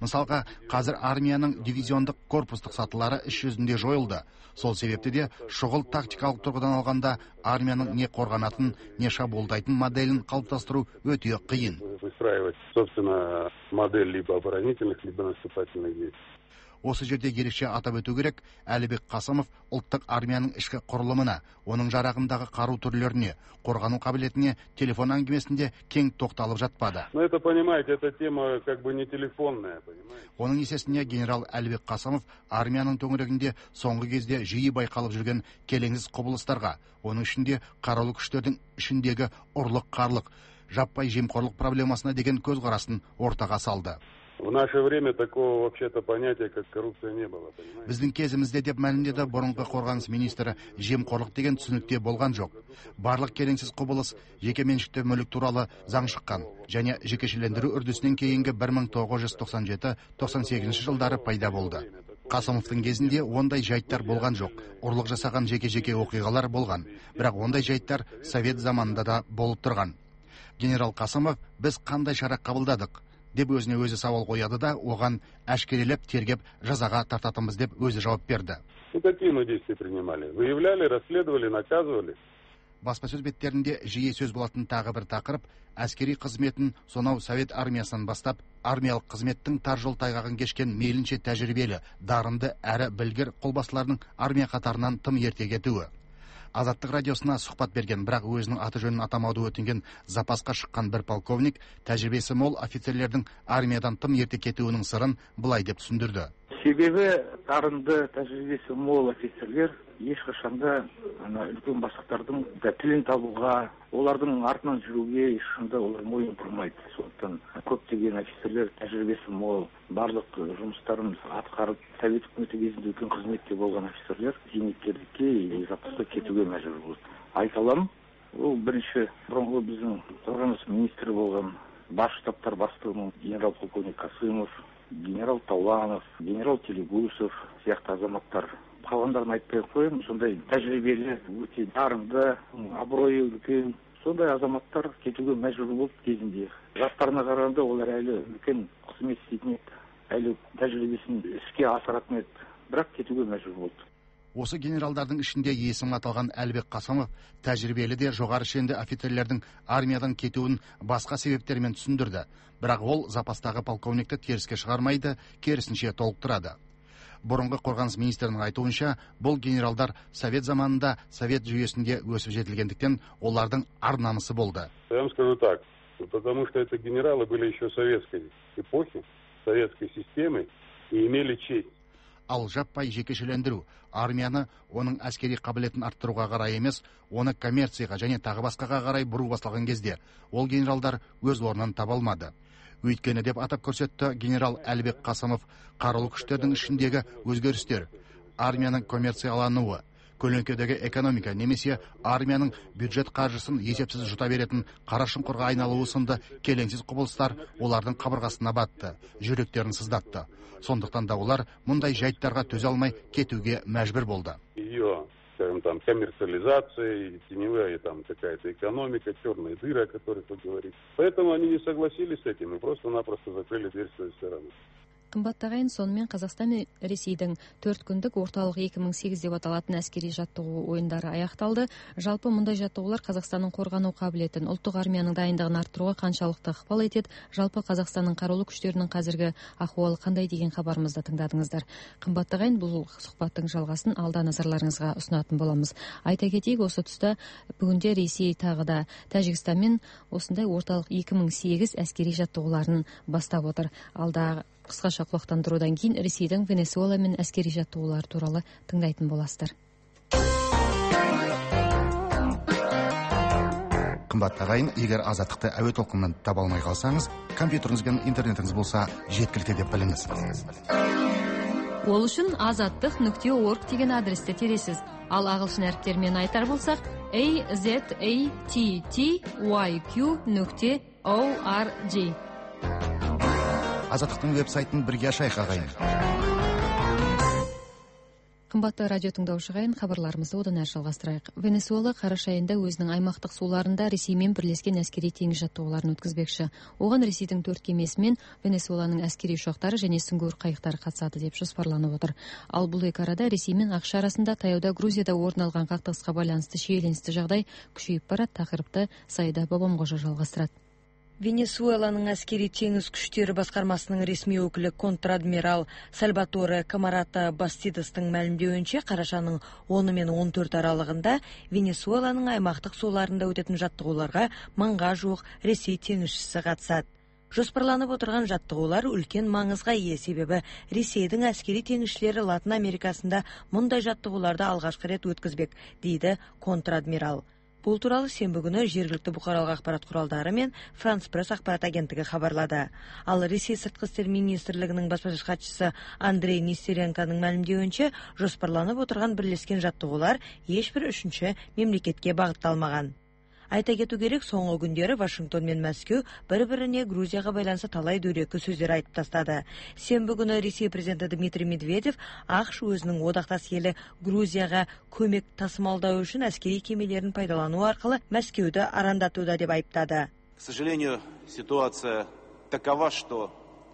Мысалға, қазір армияның дивизиондық корпустық сатылары іс жүзінде жойылды. Сол себепті де шұғыл тактикалық тұрғыдан алғанда армияның не қорғанатын, не шабуылдайтын моделін қалыптастыру өте қиын. Выстраивать, собственно, модель либо оборонительных, либо наступательных действий. Осы жерде ерекше атап өту керек, Әлібек Қасымов ұлттық армияның ішкі құрылымына, оның жарағындағы қару түрлеріне, қорғану қабілетіне телефон әңгімесінде кең тоқталып жатпады. Но это, понимаете, эта тема как бы не телефонная, понимаете? Оның есесіне генерал Әлібек Қасымов армияның төңірегінде соңғы кезде жиі байқалып жүрген келеңсіз құбылыстарға, оның ішінде қарулы күштердің ішіндегі ұрлық қарлық, жаппай жемқорлық проблемасына деген көзқарасын ортаға салды. В наше время такого вообще-то понятия, как коррупция, не было, понимаете? Біздің кезімізде деп мәлімдеді бұрынғы қорғаныс министрі, жемқорлық деген түсінікте болған жоқ. Барлық келеңсіз құбылыс жеке меншікті мүлік туралы заң шыққан және жекешелендіру үрдісінен кейінгі бір мың тоғыз жүз тоқсан жеті тоқсан сегізінші жылдары пайда болды. Қасымовтың кезінде ондай жайттар болған жоқ. Ұрлық жасаған жеке-жеке оқиғалар болған, бірақ ондай жайттар совет заманында да болып тұрған. Генерал Қасымов, біз қандай шара қабылдадық деп өзіне өзі сауал қояды да, оған әшкерелеп, тергеп, жазаға тартатынбыз деп өзі жауап берді. Ну, какие мы действия принимали? Выявляли, расследовали, наказывали. Баспасөз беттерінде жиі сөз болатын тағы бір тақырып, әскери қызметін сонау совет армиясынан бастап, армиялық қызметтің тар жол тайғағын кешкен мейлінше тәжірибелі, дарынды әрі білгір қолбасшылардың армия қатарынан тым ерте кетуі. Азаттық радиосына сұхбат берген, бірақ өзінің аты жөнін атамауды өтінген запасқа шыққан бір полковник тәжірибесі мол офицерлердің армиядан тым ерте кетуінің сырын былай деп түсіндірді. Себебі дарынды тәжірибесі мол офицерлер ешқашанда үлкен бастықтардың тілін табуға, олардың артынан жүруге ешқашанда олар мойын бұрмайды. Сондықтан көптеген офицерлер тәжірибесі мол, барлық жұмыстарын атқарып, совет үкіметі кезінде үлкен қызметте болған офицерлер зейнеткерлікке, запасқа кетуге мәжбүр болды. Айта аламын, ол бірінші бұрынғы біздің қорғаныс министрі болған бас штабтар бастығының генерал полковник Қасымов, генерал Тауланов, генерал Телегусов сияқты азаматтар. Қалғандарын айтпай қойын, сондай тәжірибелі, өте дарынды, абыройы үлкен, сондай азаматтар кетуге мәжбүр болды кезінде. Жастарына қарағанда олар әлі үлкен қызмет істейтін еді, әлі тәжірибесін іске асыратын еді, бірақ кетуге мәжбүр болды. Осы генералдардың ішінде есім аталған Әлібек Қасымов тәжірибелі де жоғары шенді офицерлердің армиядан кетуін басқа себептермен түсіндірді, бірақ ол запастағы полковникті теріске шығармайды, керісінше толықтырады. Бұрынғы қорғаныс министрінің айтуынша, бұл генералдар совет заманында совет жүйесінде өсіп жетілгендіктен олардың ар намысы болды. Я вам скажу так, потому что это генералы были еще советской эпохи, советской системы и имели честь. Ал жаппай жекешелендіру армияны оның әскери қабілетін арттыруға қарай емес, оны коммерцияға және тағы басқаға қарай бұру басталған кезде ол генералдар өз орнын таба алмады. Өйткені деп атап көрсетті генерал Әлібек Қасымов, қарулы күштердің ішіндегі өзгерістер, армияның коммерциялануы, көлеңкедегі экономика немесе армияның бюджет қаржысын есепсіз жұта беретін қара шұңқырға айналуы сынды келеңсіз құбылыстар олардың қабырғасына батты, жүректерін сыздатты. Сондықтан да олар мұндай жайттарға төзе алмай кетуге мәжбүр болды. Ее, скажем, там, коммерциализация, теневая там какая-то экономика, черные дыры, о которых вы говорите. Поэтому они не согласились с этим и просто-напросто закрыли дверь с той стороны. Қымбатты ағайын, сонымен Қазақстан мен Ресейдің төрт күндік орталық екі мың сегіз деп аталатын әскери жаттығу ойындары аяқталды. Жалпы мұндай жаттығулар Қазақстанның қорғану қабілетін, ұлттық армияның дайындығын арттыруға қаншалықты ықпал етеді? Жалпы Қазақстанның қарулы күштерінің қазіргі ахуалы қандай деген хабарымызды тыңдадыңыздар. Қымбатты ағайын, бұл сұхбаттың жалғасын алда назарларыңызға ұсынатын боламыз. Айта кетейік, осы тұста бүгінде Ресей тағы да Тәжікстанмен осындай орталық екі мың сегіз әскери жаттығуларын бастап отыр. Алда қысқаша құлақтандырудан кейін Ресейдің Венесуэламен әскери жаттығулары туралы тыңдайтын боласыздар. Қымбатты ағайын, егер азаттықты әуе толқынынан таба алмай қалсаңыз, компьютеріңіз бен интернетіңіз болса жеткілікті деп біліңіз. Ол үшін азаттық нүкте орг деген адресті тересіз. Ал ағылшын әріптермен айтар болсақ, a z a t t y q нүкте org. Азаттықтың веб-сайтын бірге ашайық ағайын. Кымбатты радио тыңдаушы кайын, кабарларыбызды одан әрі жалғастырайық. Венесуэла караша айында өзінің аймақтық суларында Ресеймен бірлескен әскери теңіз жаттығуларын өткізбекші. Оған Ресейдің төрт кемесі мен Венесуэланың әскери ұшақтары және сүңгуір қайықтары қатысады деп жоспарланып отыр. Ал бұл екі арада Ресей мен ақш арасында таяуда Грузияда орын алған қақтығысқа байланысты шиеленісті жағдай күшейіп барады. Тақырыпты Саида Бабамқожа жалғастырады. Венесуэланың әскери теңіз күштері басқармасының ресми өкілі контр-адмирал Сальваторе Камарата Бастидостың мәлімдеуінше, қарашаның оны мен он төрт аралығында Венесуэланың аймақтық суларында өтетін жаттығуларға мыңға жуық Ресей теңізшісі қатысады. Жоспарланып отырған жаттығулар үлкен маңызға ие, себебі Ресейдің әскери теңізшілері Латын Америкасында мұндай жаттығуларды алғашқы рет өткізбек, дейді контр-адмирал. Бұл туралы сенбі күні жергілікті бұқаралық ақпарат құралдары мен Франс Пресс ақпарат агенттігі хабарлады. Ал Ресей сыртқы істер министрлігінің баспасөз хатшысы Андрей Нестеренконың мәлімдеуінше, жоспарланып отырған бірлескен жаттығулар ешбір үшінші мемлекетке бағытталмаған. Айта кету керек, соңғы күндері Вашингтон мен Мәскеу бір-біріне Грузияға байланысты талай дөрекі сөздер айтып тастады. Сенбі күні Ресей президенті Дмитрий Медведев ақш өзінің одақтас елі Грузияға көмек тасымалдау үшін әскери кемелерін пайдалану арқылы Мәскеуді арандатуда деп айыптады. К сожалению, ситуация такова, что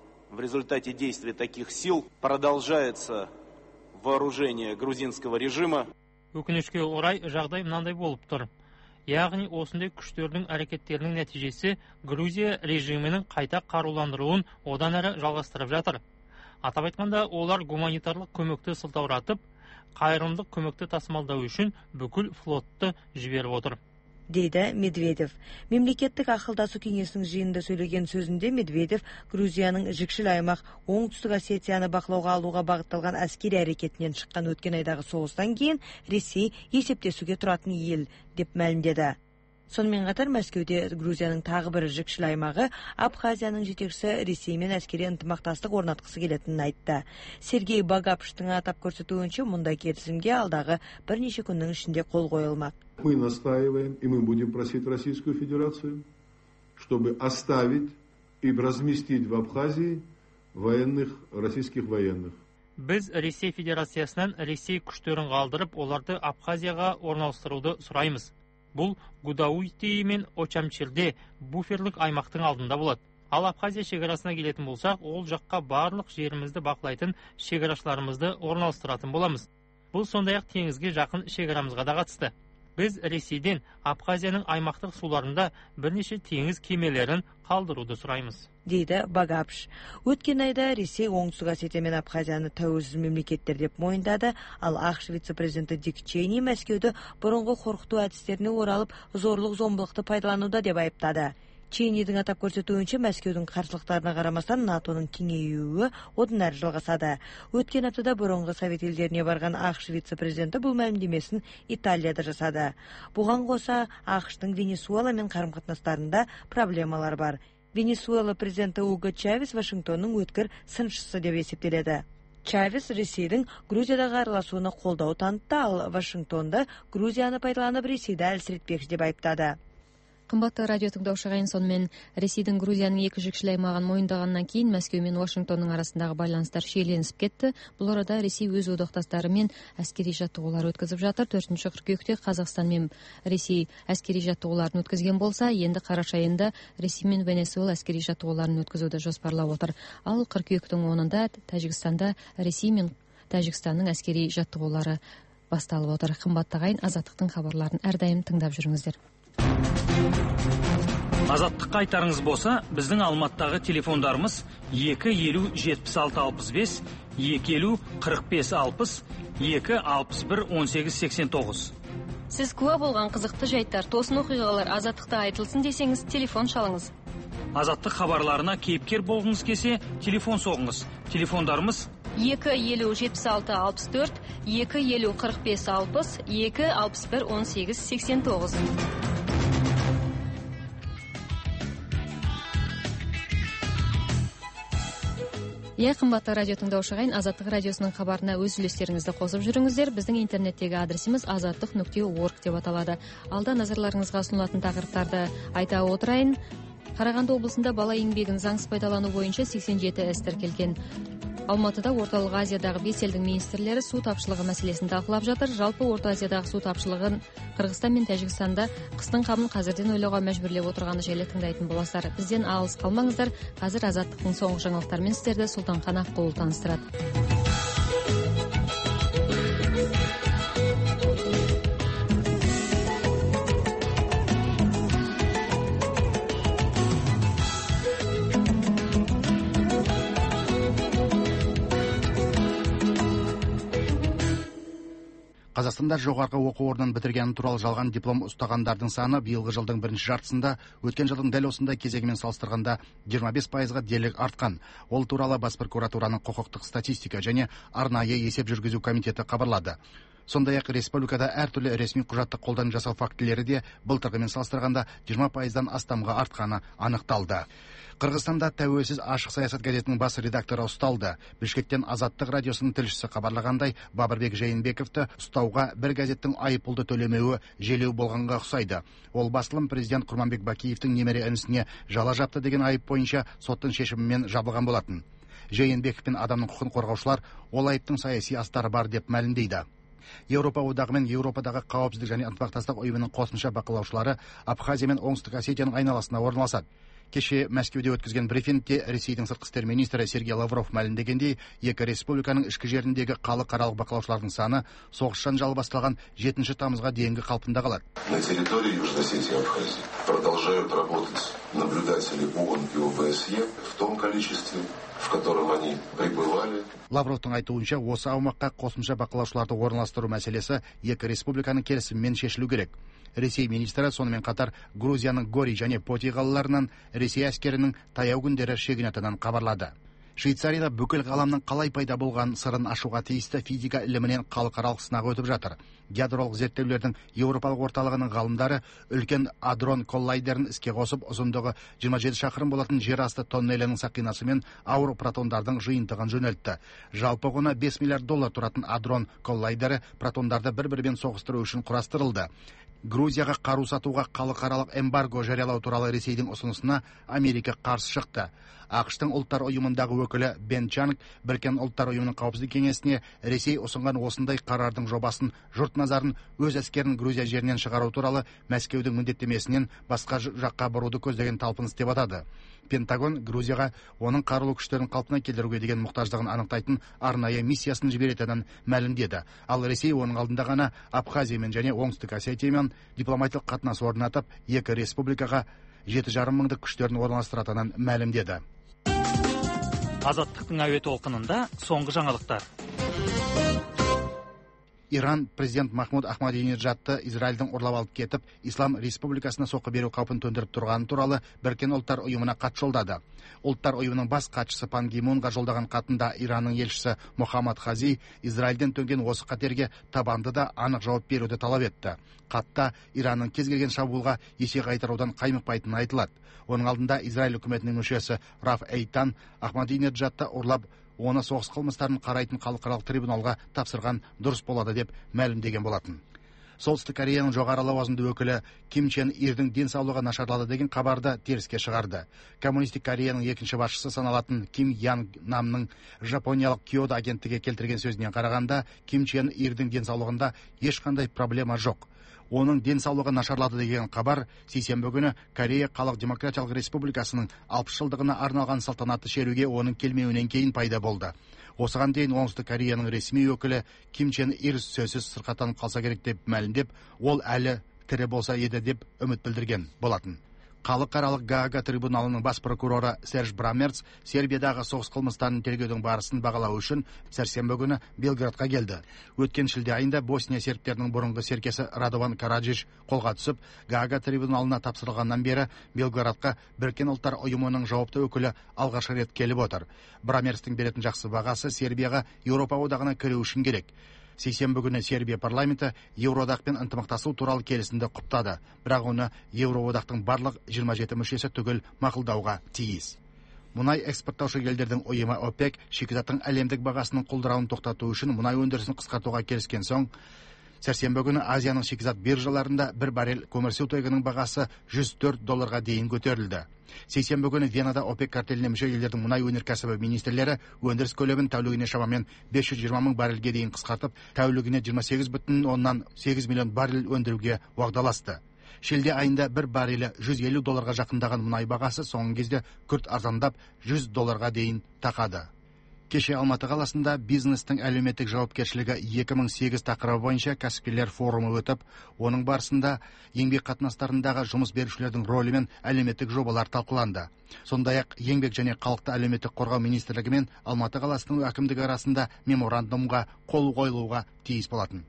в результате действий таких сил продолжается вооружение грузинского режима. Өкінішке орай жағдай мынандай болып тұр. Яғни осындай күштердің әрекеттерінің нәтижесі Грузия режимінің қайта қаруландыруын одан әрі жалғастырып жатыр. Атап айтқанда, олар гуманитарлық көмекті сылтауратып, қайырымдық көмекті тасымалдау үшін бүкіл флотты жіберіп отыр, дейді Медведев. Мемлекеттік ақылдасу кеңесінің жиынында сөйлеген сөзінде Медведев Грузияның жікшіл аймақ оңтүстік Осетияны бақылауға алуға бағытталған әскери әрекетінен шыққан өткен айдағы соғыстан кейін Ресей есептесуге тұратын ел деп мәлімдеді. Сонымен қатар Мәскеуде Грузияның тағы бір жікшіл аймағы Абхазияның жетекшісі Ресеймен әскери ынтымақтастық орнатқысы келетінін айтты. Сергей Багапштың атап көрсетуінше, мұндай келісімге алдағы бірнеше күннің ішінде қол қойылмақ. Мы настаиваем, и мы будем просить Российскую Федерацию, чтобы оставить и разместить в Абхазии военных, российских военных. Біз Ресей Федерациясынан Ресей күштерін қалдырып, оларды Абхазияға орналастыруды сұраймыз. Бұл Гудауити мен Очамчерде буферлік аймақтың алдында болады. Ал Абхазия шекарасына келетін болсақ, ол жаққа барлық жерімізді бақылайтын шекарашыларымызды орналастыратын боламыз. Бұл сондай-ақ теңізге жақын шекарамызға да қатысты. Біз Ресейден Абхазияның аймақтық суларында бірнеше теңіз кемелерін қалдыруды сұраймыз, дейді Багапш. Өткен айда Ресей оңтүстік Осетия мен Абхазияны тәуелсіз мемлекеттер деп мойындады, ал ақш вице-президенті Дик Чейни Мәскеуді бұрынғы қорқыту әдістеріне оралып, зорлық-зомбылықты пайдалануда деп айыптады. Чейнидің атап көрсетуінше, Мәскеудің қарсылықтарына қарамастан НАТОның кеңеюі одан әрі жалғасады. Өткен аптада бұрынғы Совет елдеріне барған ақш вице-президенті бұл мәлімдемесін Италияда жасады. Бұған қоса ақштың Венесуэла мен қарым-қатынастарында проблемалар бар. Венесуэла президенті Уго Чавес Вашингтонның өткір сыншысы деп есептеледі. Чавес Ресейдің Грузиядағы араласуына қолдау танытты, ал Вашингтонды Грузияны пайдаланып Ресейді әлсіретпекші деп айыптады. Қымбатты радио тыңдаушы ағайын, сонымен Ресейдің Грузияның екі жікшіл аймағын мойындағаннан кейін Мәскеу мен Вашингтонның арасындағы байланыстар шиеленісіп кетті. Бұл арада Ресей өз одақтастарымен әскери жаттығулар өткізіп жатыр. төртінші қыркүйекте Қазақстан мен Ресей әскери жаттығуларын өткізген болса, енді қараша айында Ресей мен Венесуэла әскери жаттығуларын өткізуді жоспарлап отыр. Ал қыркүйектің онында Тәжікстанда Ресей мен Тәжікстанның әскери жаттығулары басталып отыр. Қымбатты ағайын, Азаттықтың хабарларын әрдайым тыңдап жүріңіздер. Азаттыққа айтарыңыз болса, біздің Алматыдағы телефондарымыз екі елу жетпіс алты алпыс бес, екі елу қырық бес алпыс, екі алпыс бір он сегіз сексен тоғыз. Сіз куә болған қызықты жайттар, тосын оқиғалар Азаттықта айтылсын десеңіз, телефон шалыңыз. Азаттық хабарларына кейіпкер болғыңыз келсе, телефон соғыңыз. Телефондарымыз екі елу жетпіс алты алпыс төрт, екі елу қырық бес алпыс, екі алпыс бір он сегіз сексен тоғыз. Иә, қымбатты радио тыңдаушы ағайын, Азаттық радиосының хабарына өз үлестеріңізді қосып жүріңіздер. Біздің интернеттегі адресіміз азаттық нүкте орг деп аталады. Алда назарларыңызға ұсынылатын тақырыптарды айта отырайын. Қарағанды облысында бала еңбегін заңсыз пайдалану бойынша сексен жеті іс тіркелген. Алматыда Орталық Азиядағы бес елдің министрлері су тапшылығы мәселесін талқылап жатыр. Жалпы Орта Азиядағы су тапшылығын Қырғызстан мен Тәжікстанда қыстың қамын қазірден ойлауға мәжбүрлеп отырғаны жайлы тыңдайтын боласыздар. Бізден алыс қалмаңыздар. Қазір азаттықтың соңғы жаңалықтарымен сіздерді Сұлтанхан Аққұл таныстырады. Қазақстанда жоғарғы оқу орнын бітіргені туралы жалған диплом ұстағандардың саны биылғы жылдың бірінші жартысында өткен жылдың дәл осындай кезегімен салыстырғанда жиырма бес пайызға дерлік артқан. Ол туралы Бас прокуратураның құқықтық статистика және арнайы есеп жүргізу комитеті хабарлады. Сондай-ақ республикада әртүрлі ресми құжатты қолдан жасау фактілері де былтырғымен салыстырғанда жиырма пайыздан астамға артқаны анықталды. Қырғызстанда тәуелсіз ашық саясат газетінің бас редакторы ұсталды. Бішкектен Азаттық радиосының тілшісі хабарлағандай, Бабырбек Жайынбековті ұстауға бір газеттің айыппұлды төлемеуі желеу болғанға ұқсайды. Ол басылым президент Құрманбек Бакиевтің немере інісіне жала жапты деген айып бойынша соттың шешімімен жабылған болатын. Жайынбеков пен адамның құқығын қорғаушылар ол айыптың саяси астары бар деп мәлімдейді. Еуропа одағы мен Еуропадағы қауіпсіздік және ынтымақтастық ұйымының қосымша бақылаушылары Абхазия мен Оңтүстік Осетияның айналасына орналасады. Кеше Мәскеуде өткізген брифингте Ресейдің сыртқы істер министрі Сергей Лавров мәлімдегендей, екі республиканың ішкі жеріндегі халықаралық бақылаушылардың саны соғыс жанжалы басталған жетінші тамызға дейінгі қалпында қалады. На территории Южной Осетии и Абхазии продолжают работать наблюдатели ООН и ОБСЕ в том количестве, в котором они пребывали. Лавровтың айтуынша, осы аумаққа қосымша бақылаушыларды орналастыру мәселесі екі республиканың келісімімен шешілу керек. Ресей министрі сонымен қатар Грузияның Гори және Поти қалаларынан Ресей әскерінің таяу күндері шегінетінін хабарлады. Швейцарияда бүкіл ғаламның қалай пайда болған сырын ашуға тиісті физика ілімінен халықаралық сынақ өтіп жатыр. Ядролық зерттеулердің Еуропалық орталығының ғалымдары үлкен адрон коллайдерін іске қосып, ұзындығы жиырма жеті шақырым болатын жер асты тоннелінің сақинасымен ауыр протондардың жиынтығын жөнелтті. Жалпы құны бес миллиард доллар тұратын адрон коллайдері протондарды бір-бірімен соғыстыру үшін құрастырылды. Грузияға қару сатуға халықаралық эмбарго жариялау туралы Ресейдің ұсынысына Америка қарсы шықты. ақш-тың ұлттар ұйымындағы өкілі Бен Чанг Біріккен ұлттар ұйымының қауіпсіздік кеңесіне Ресей ұсынған осындай қарардың жобасын жұрт назарын өз әскерін Грузия жерінен шығару туралы Мәскеудің міндеттемесінен басқа жаққа бұруды көздеген талпыныс деп атады. Пентагон Грузияға оның қарулы күштерін қалпына келтіруге деген мұқтаждығын анықтайтын арнайы миссиясын жіберетінін мәлімдеді. Ал Ресей оның алдында ғана Абхазиямен және Оңтүстік Осетиямен дипломатиялық қатынас орнатып, екі республикаға жеті жарым мыңдық күштерін орналастыратынын мәлімдеді. Азаттықтың әуе толқынында соңғы жаңалықтар. Иран президент Махмуд Ахмадинеджадты Израильдің ұрлап алып кетіп, Ислам Республикасына соққы беру қаупін төндіріп тұрғаны туралы Біріккен ұлттар ұйымына хат жолдады. Ұлттар ұйымының бас хатшысы Пан Ги Мунға жолдаған хатында Иранның елшісі Мохаммад Хази Израильден төнген осы қатерге табанды да анық жауап беруді талап етті. Хатта Иранның кез келген шабуылға есе қайтарудан қаймықпайтыны айтылады. Оның алдында Израиль үкіметінің мүшесі Раф Эйтан Ахмадинеджадты ұрлап оны соғыс қылмыстарын қарайтын халықаралық трибуналға тапсырған дұрыс болады деп мәлімдеген болатын. Солтүстік Кореяның жоғары лауазымды өкілі Ким Чен Ирдің денсаулығы нашарлады деген хабарды теріске шығарды. Коммунистік Кореяның екінші басшысы саналатын Ким Янг Намның жапониялық Киодо агенттігі келтірген сөзінен қарағанда, Ким Чен Ирдің денсаулығында ешқандай проблема жоқ. Оның денсаулығы нашарлады деген хабар сейсенбі күні Корея Халық Демократиялық Республикасының алпыс жылдығына арналған салтанатты шеруге оның келмеуінен кейін пайда болды. Осыған дейін Оңтүстік Кореяның ресми өкілі Ким Чен Ир сөзсіз сырқаттанып қалса керек деп мәлімдеп, ол әлі тірі болса еді деп үміт білдірген болатын. Халықаралық Гаага трибуналының бас прокуроры Серж Брамерц Сербиядағы соғыс қылмыстарын тергеудің барысын бағалау үшін сәрсенбі күні Белградқа келді. Өткен шілде айында Босния сербтерінің бұрынғы серкесі Радован Караджич қолға түсіп, Гаага трибуналына тапсырылғаннан бері Белградқа Біріккен ұлттар ұйымының жауапты өкілі алғаш рет келіп отыр. Брамерцтің беретін жақсы бағасы Сербияға Еуропа одағына кіру үшін керек. Сейсенбі күні Сербия парламенті Еуроодақпен ынтымақтасу туралы келісімді құптады, бірақ оны Еуроодақтың барлық жиырма жеті мүшесі түгел мақұлдауға тиіс. Мұнай экспорттаушы елдердің ұйымы ОПЕК шикізаттың әлемдік бағасының құлдырауын тоқтату үшін мұнай өндірісін қысқартуға келіскен соң, Сәрсенбі күні Азияның шикізат биржаларында бір баррель көмірсутегінің бағасы жүз төрт долларға дейін көтерілді. Сейсенбі күні Венада ОПЕК картеліне мүше елдердің мұнай өнеркәсібі министрлері өндіріс көлемін тәулігіне шамамен бес жүз жиырма мың баррельге дейін қысқартып, тәулігіне жиырма сегіз бүтін оннан сегіз миллион баррель өндіруге уағдаласты. Шілде айында бір баррелі жүз елу долларға жақындаған мұнай бағасы соңғы кезде күрт арзандап жүз долларға дейін тақады. Кеше Алматы қаласында бизнестің әлеуметтік жауапкершілігі екі мың сегіз тақырыбы бойынша кәсіпкерлер форумы өтіп, оның барысында еңбек қатынастарындағы жұмыс берушілердің рөлі мен әлеуметтік жобалар талқыланды. Сондай-ақ еңбек және халықты әлеуметтік қорғау министрлігі мен Алматы қаласының әкімдігі арасында меморандумға қол қойылуға тиіс болатын.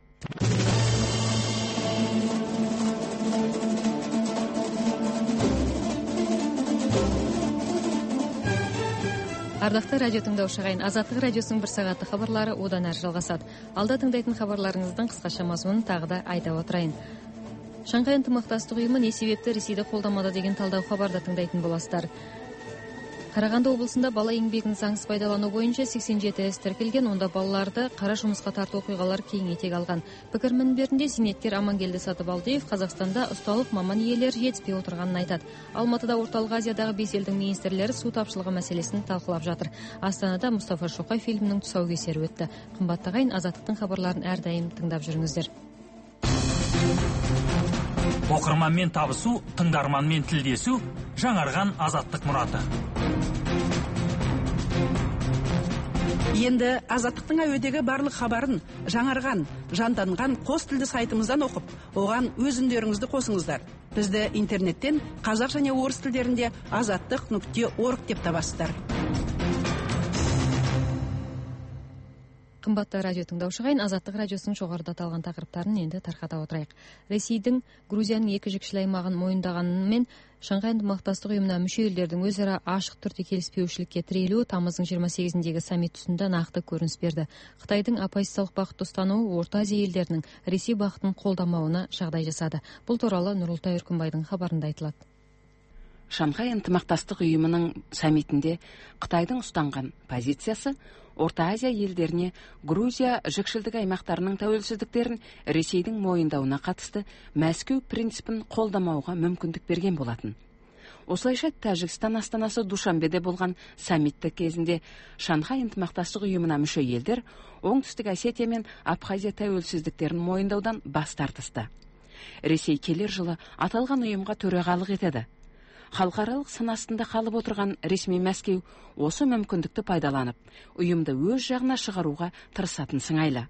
Ардақты радио тыңдаушы ағайын, Азаттық радиосының бір сағатты хабарлары одан әрі жалғасады. Алда тыңдайтын хабарларыңыздың қысқаша мазмұнын тағы да айта отырайын. Шанхай ынтымақтастық ұйымы не себепті Ресейді қолдамады деген талдау хабарда тыңдайтын боласыздар. Қарағанды облысында бала еңбегін заңсыз пайдалану бойынша сексен жеті іс тіркелген, онда балаларды қара жұмысқа тарту оқиғалар кең етек алған. Пікір мінберінде зейнеткер Амангелді Сатыбалдиев Қазақстанда ұсталып маман иелері жетіспей отырғанын айтады. Алматыда Орталық Азиядағы бес елдің министрлері су тапшылығы мәселесін талқылап жатыр. Астанада Мұстафа Шоқай фильмінің тұсаукесері өтті. Қымбатты ағайын, Азаттықтың хабарларын әрдайым тыңдап жүріңіздер. Оқырманмен табысу, тыңдарманмен тілдесу, жаңарған Азаттық мұраты. Енді Азаттықтың әуедегі барлық хабарын жаңарған, жанданған қос тілді сайтымыздан оқып, оған өз үндеріңізді қосыңыздар. Бізді интернеттен қазақ және орыс тілдерінде азаттық нүкте орг деп табасыздар. Қымбатты радио тыңдаушы ағайын, Азаттық радиосының жоғарыда аталған тақырыптарын енді тарқата отырайық. Ресейдің Грузияның екі жікшіл аймағын мойындағанымен Шанхай ынтымақтастық ұйымына мүше елдердің өзара ашық түрде келіспеушілікке тірелуі тамыздың жиырма сегізіндегі саммит тұсында нақты көрініс берді. Қытайдың оппозициялық бағытты ұстануы Орта Азия елдерінің Ресей бағытын қолдамауына жағдай жасады. Бұл туралы Нұролтай Үркімбайдың хабарында айтылады. Шанхай ынтымақтастық ұйымының саммитінде Қытайдың ұстанған позициясы Орта Азия елдеріне Грузия жікшілдік аймақтарының тәуелсіздіктерін Ресейдің мойындауына қатысты Мәскеу принципін қолдамауға мүмкіндік берген болатын. Осылайша Тәжікстан астанасы Душанбеде болған саммитті кезінде Шанхай ынтымақтастық ұйымына мүше елдер Оңтүстік Осетия мен Абхазия тәуелсіздіктерін мойындаудан бас тартысты. Ресей келер жылы аталған ұйымға төрағалық етеді. Халықаралық сын астында қалып отырған ресми Мәскеу осы мүмкіндікті пайдаланып, ұйымды өз жағына шығаруға тырысатын сыңайлы.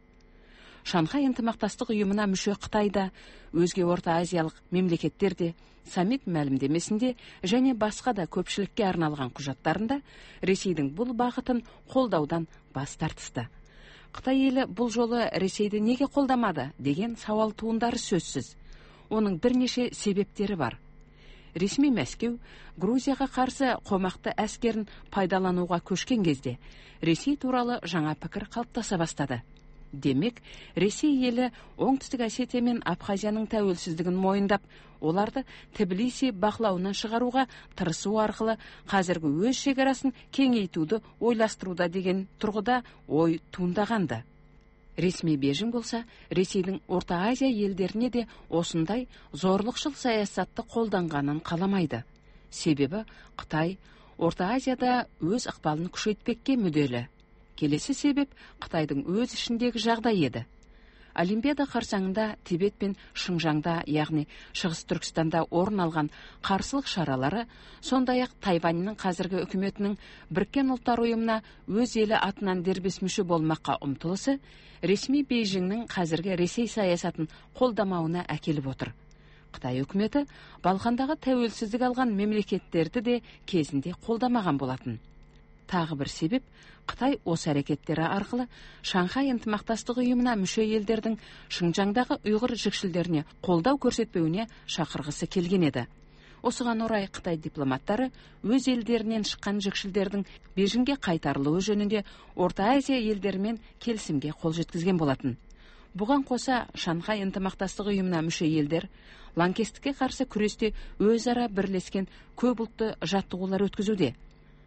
Шанхай ынтымақтастық ұйымына мүше Қытайда, өзге Орта Азиялық мемлекеттерде, саммит мәлімдемесінде және басқа да көпшілікке арналған құжаттарында Ресейдің бұл бағытын қолдаудан бас тартысты. Қытай елі бұл жолы Ресейді неге қолдамады деген сауал туындары сөзсіз. Оның бірнеше себептері бар. Ресми Мәскеу Грузияға қарсы қомақты әскерін пайдалануға көшкен кезде Ресей туралы жаңа пікір қалыптаса бастады. Демек, Ресей елі Оңтүстік Осетия мен Абхазияның тәуелсіздігін мойындап, оларды Тбилиси бақылауынан шығаруға тырысу арқылы қазіргі өз шекарасын кеңейтуді ойластыруда деген тұрғыда ой туындағанды. Ресми Бейжің болса, Ресейдің Орта Азия елдеріне де осындай зорлықшыл саясатты қолданғанын қаламайды. Себебі Қытай Орта Азияда өз ықпалын күшейтпекке мүдделі. Келесі себеп Қытайдың өз ішіндегі жағдай еді. Олимпиада қарсаңында Тибет пен Шыңжаңда, яғни Шығыс Түркістанда орын алған қарсылық шаралары, сондай-ақ Тайваньның қазіргі үкіметінің Біріккен ұлттар ұйымына өз елі атынан дербес мүше болмаққа ұмтылысы ресми Бейжіңнің қазіргі Ресей саясатын қолдамауына әкеліп отыр. Қытай үкіметі Балқандағы тәуелсіздік алған мемлекеттерді де кезінде қолдамаған болатын. Тағы бір себеп, Қытай осы әрекеттері арқылы Шанхай ынтымақтастық ұйымына мүше елдердің Шыңжаңдағы ұйғыр жікшілдеріне қолдау көрсетпеуіне шақырғысы келген еді. Осыған орай Қытай дипломаттары өз елдерінен шыққан жікшілдердің Бейжіңге қайтарылуы жөнінде Орта Азия елдерімен келісімге қол жеткізген болатын. Бұған қоса Шанхай ынтымақтастық ұйымына мүше елдер лаңкестікке қарсы күресте өзара бірлескен көп ұлтты жаттығулар өткізуде.